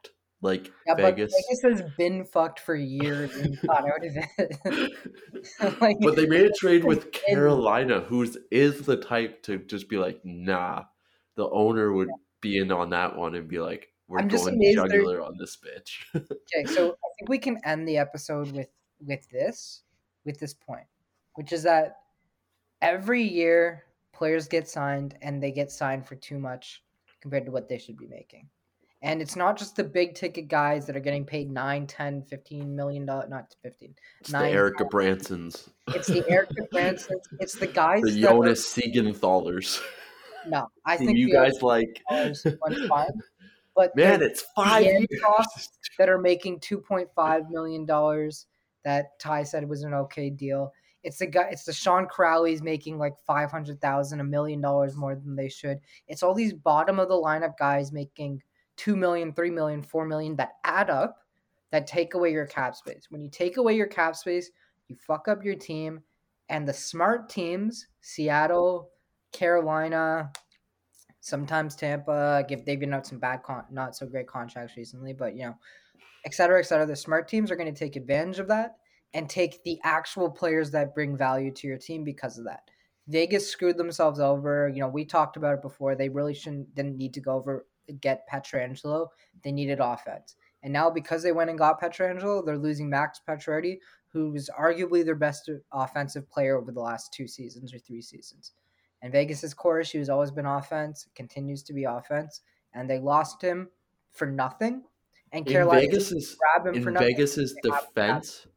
[SPEAKER 3] like
[SPEAKER 5] Yeah,
[SPEAKER 3] Vegas.
[SPEAKER 5] but Vegas has been fucked for years and got out of it. Like,
[SPEAKER 3] But they made a trade with
[SPEAKER 5] been-
[SPEAKER 3] Carolina, who's is the type to just be like, nah. The owner would be in on that one and be like, we're
[SPEAKER 5] I'm just
[SPEAKER 3] going
[SPEAKER 5] amazed they're-
[SPEAKER 3] jugular on this bitch.
[SPEAKER 5] Okay, so I think we can end the episode with with this, with this point, which is that every year players get signed and they get signed for too much compared to what they should be making. And it's not just the big ticket guys that are getting paid nine, ten, fifteen million dollars, not fifteen.
[SPEAKER 3] It's
[SPEAKER 5] nine,
[SPEAKER 3] the Erica Bransons.
[SPEAKER 5] It's the Erica Bransons. It's the guys
[SPEAKER 3] The
[SPEAKER 5] that
[SPEAKER 3] Jonas Siegenthalers.
[SPEAKER 5] are, no, I
[SPEAKER 3] Who
[SPEAKER 5] think
[SPEAKER 3] you
[SPEAKER 5] the
[SPEAKER 3] guys like.
[SPEAKER 5] dollars went fine. But
[SPEAKER 3] Man,
[SPEAKER 5] the
[SPEAKER 3] it's five
[SPEAKER 5] Ian
[SPEAKER 3] years.
[SPEAKER 5] Cross that are making two point five million dollars that Ty said was an okay deal. It's the guy. It's the Sean Crowley's making like five hundred thousand, a million dollars more than they should. It's all these bottom of the lineup guys making two million, three million, four million that add up, that take away your cap space. When you take away your cap space, you fuck up your team. And the smart teams, Seattle, Carolina, sometimes Tampa, give they've given out some bad, con- not so great contracts recently, but you know, et cetera, et cetera. The smart teams are going to take advantage of that and take the actual players that bring value to your team because of that. Vegas screwed themselves over. You know, we talked about it before. They really shouldn't didn't need to go over get Pietrangelo. They needed offense. And now because they went and got Pietrangelo, they're losing Max Pacioretty, who was arguably their best offensive player over the last two seasons or three seasons. And Vegas's core issue has always been offense, continues to be offense, and they lost him for nothing. And
[SPEAKER 3] In
[SPEAKER 5] Carolina
[SPEAKER 3] Vegas's,
[SPEAKER 5] grab him
[SPEAKER 3] in
[SPEAKER 5] for nothing.
[SPEAKER 3] Vegas's
[SPEAKER 5] They have to have
[SPEAKER 3] defense,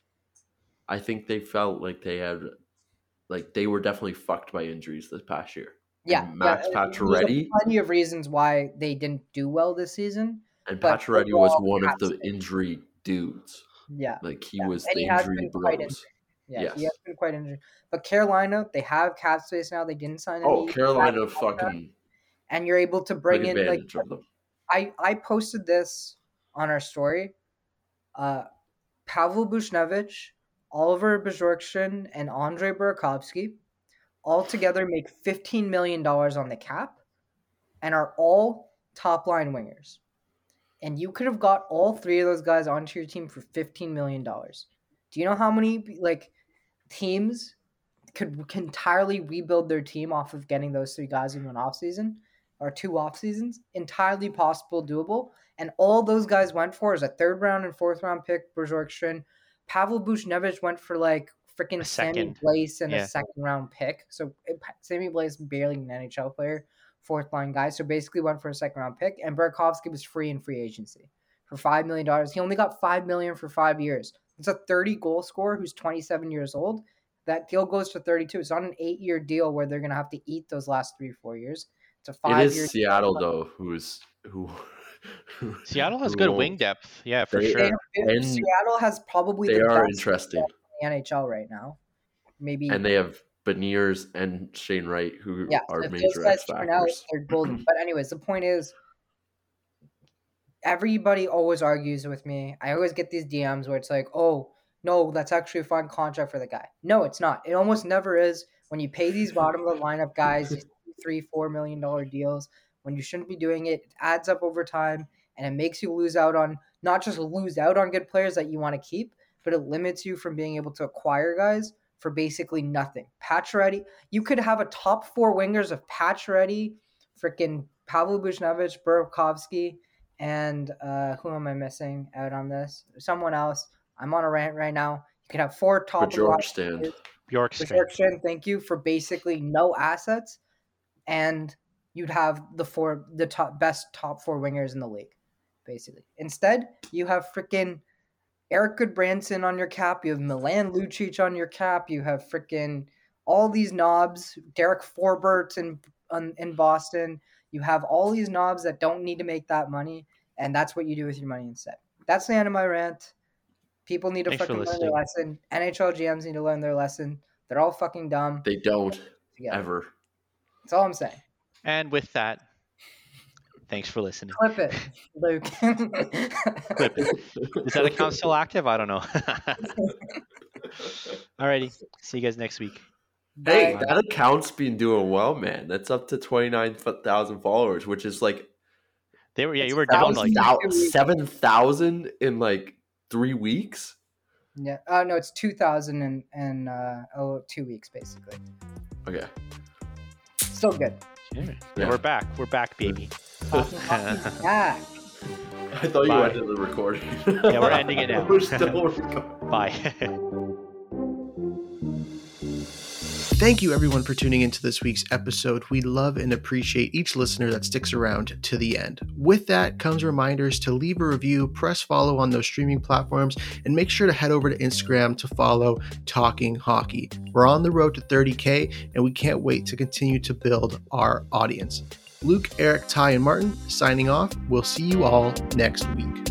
[SPEAKER 3] I think they felt like they had, like they were definitely fucked by injuries this past year.
[SPEAKER 5] Yeah,
[SPEAKER 3] And Max
[SPEAKER 5] yeah, there's
[SPEAKER 3] Pacioretty,
[SPEAKER 5] plenty of reasons why they didn't do well this season.
[SPEAKER 3] and
[SPEAKER 5] but
[SPEAKER 3] Pacioretty was
[SPEAKER 5] overall,
[SPEAKER 3] one of
[SPEAKER 5] Caps
[SPEAKER 3] the
[SPEAKER 5] did.
[SPEAKER 3] injury dudes.
[SPEAKER 5] Yeah,
[SPEAKER 3] Like he
[SPEAKER 5] Yeah,
[SPEAKER 3] was
[SPEAKER 5] and
[SPEAKER 3] the
[SPEAKER 5] he has
[SPEAKER 3] injury
[SPEAKER 5] been quite
[SPEAKER 3] bros.
[SPEAKER 5] yeah,
[SPEAKER 3] Yes.
[SPEAKER 5] he has been quite injured. But Carolina, they have cap space now. They didn't sign any.
[SPEAKER 3] Oh, Carolina
[SPEAKER 5] bad contract,
[SPEAKER 3] fucking
[SPEAKER 5] and you're able to
[SPEAKER 3] took
[SPEAKER 5] bring in like
[SPEAKER 3] advantage of them.
[SPEAKER 5] I I posted this on our story. Uh, Pavel Bushnevich, Oliver Bjorkstrand, and Andre Burakovsky all together make fifteen million dollars on the cap and are all top line wingers. And you could have got all three of those guys onto your team for fifteen million dollars. Do you know how many like teams could, could entirely rebuild their team off of getting those three guys in an offseason or two off seasons? Entirely possible, doable. And all those guys went for is a third round and fourth round pick, Bjorkstrand. Pavel Bushnevich went for like freaking
[SPEAKER 2] A
[SPEAKER 5] Sammy
[SPEAKER 2] second.
[SPEAKER 5] Blaze and
[SPEAKER 2] Yeah.
[SPEAKER 5] a second round pick. So it, Sammy Blaze barely an N H L player, fourth line guy. So basically went for a second round pick. And Burakovsky was free in free agency for five million dollars. He only got five million dollars for five years. It's a thirty goal scorer who's twenty-seven years old. That deal goes to thirty-two. It's not an eight year deal where they're going to have to eat those last three, four years. It's a five
[SPEAKER 3] It
[SPEAKER 5] year
[SPEAKER 3] is Seattle though, who's who. who
[SPEAKER 2] Seattle has
[SPEAKER 3] who
[SPEAKER 2] good
[SPEAKER 3] will-
[SPEAKER 2] wing depth. Yeah, for
[SPEAKER 3] They-
[SPEAKER 2] sure.
[SPEAKER 5] They-
[SPEAKER 3] And
[SPEAKER 5] Seattle has probably
[SPEAKER 3] They
[SPEAKER 5] the
[SPEAKER 3] are
[SPEAKER 5] best
[SPEAKER 3] interesting,
[SPEAKER 5] in the N H L right now. Maybe
[SPEAKER 3] and they have Beniers and Shane Wright, who
[SPEAKER 5] yeah,
[SPEAKER 3] are
[SPEAKER 5] if those
[SPEAKER 3] major
[SPEAKER 5] guys
[SPEAKER 3] X
[SPEAKER 5] turn out,
[SPEAKER 3] factors.
[SPEAKER 5] they're golden. But anyways, the point is, everybody always argues with me. I always get these D Ms where it's like, "Oh, no, that's actually a fine contract for the guy." No, it's not. It almost never is. When you pay these bottom of the lineup guys these three, four million dollar deals, when you shouldn't be doing it, it adds up over time, and it makes you lose out on not just lose out on good players that you want to keep, but it limits you from being able to acquire guys for basically nothing. Pacioretty, you could have a top four wingers of Pacioretty, freaking Pavel Bushnevich, Burakovsky, and uh, who am I missing out on this? Someone else. I'm on a rant right now. You could have four top
[SPEAKER 3] But George Stand.
[SPEAKER 2] Bjorkstrand.
[SPEAKER 5] Bjorkstrand, thank you, for basically no assets, and you'd have the four the top best top four wingers in the league, basically. Instead, you have freaking Eric Goodbranson on your cap. You have Milan Lucic on your cap. You have freaking all these knobs. Derek Forbert in on, in Boston. You have all these knobs that don't need to make that money, and that's what you do with your money instead. That's the end of my rant. People need to
[SPEAKER 2] Thanks for
[SPEAKER 5] fucking learn their lesson. N H L G Ms need to learn their lesson. They're all fucking dumb.
[SPEAKER 3] They don't
[SPEAKER 5] together.
[SPEAKER 3] ever.
[SPEAKER 5] That's all I'm saying.
[SPEAKER 2] And with that, thanks for listening.
[SPEAKER 5] Clip it, Luke.
[SPEAKER 2] Clip it. Is that account still active? I don't know. Alrighty. See you guys next week.
[SPEAKER 3] Hey,
[SPEAKER 5] Bye.
[SPEAKER 3] that account's been doing well, man. That's up to twenty-nine thousand followers, which is like
[SPEAKER 2] They were, yeah, you were down like
[SPEAKER 3] seven thousand in like three weeks.
[SPEAKER 5] Yeah. Uh, no, it's two thousand and and uh, oh, two weeks basically.
[SPEAKER 3] Okay.
[SPEAKER 5] Still good.
[SPEAKER 2] Yeah.
[SPEAKER 3] Yeah.
[SPEAKER 2] Yeah, we're back. We're back, baby.
[SPEAKER 5] Yeah.
[SPEAKER 3] I thought you
[SPEAKER 2] Bye.
[SPEAKER 3] ended the recording.
[SPEAKER 2] Yeah, we're ending it now.
[SPEAKER 3] We're still recording.
[SPEAKER 2] Bye.
[SPEAKER 4] Thank you, everyone, for tuning into this week's episode. We love and appreciate each listener that sticks around to the end. With that comes reminders to leave a review, press follow on those streaming platforms, and make sure to head over to Instagram to follow Talking Hockey. We're on the road to thirty K, and we can't wait to continue to build our audience. Luke, Eric, Ty, and Martin signing off. We'll see you all next week.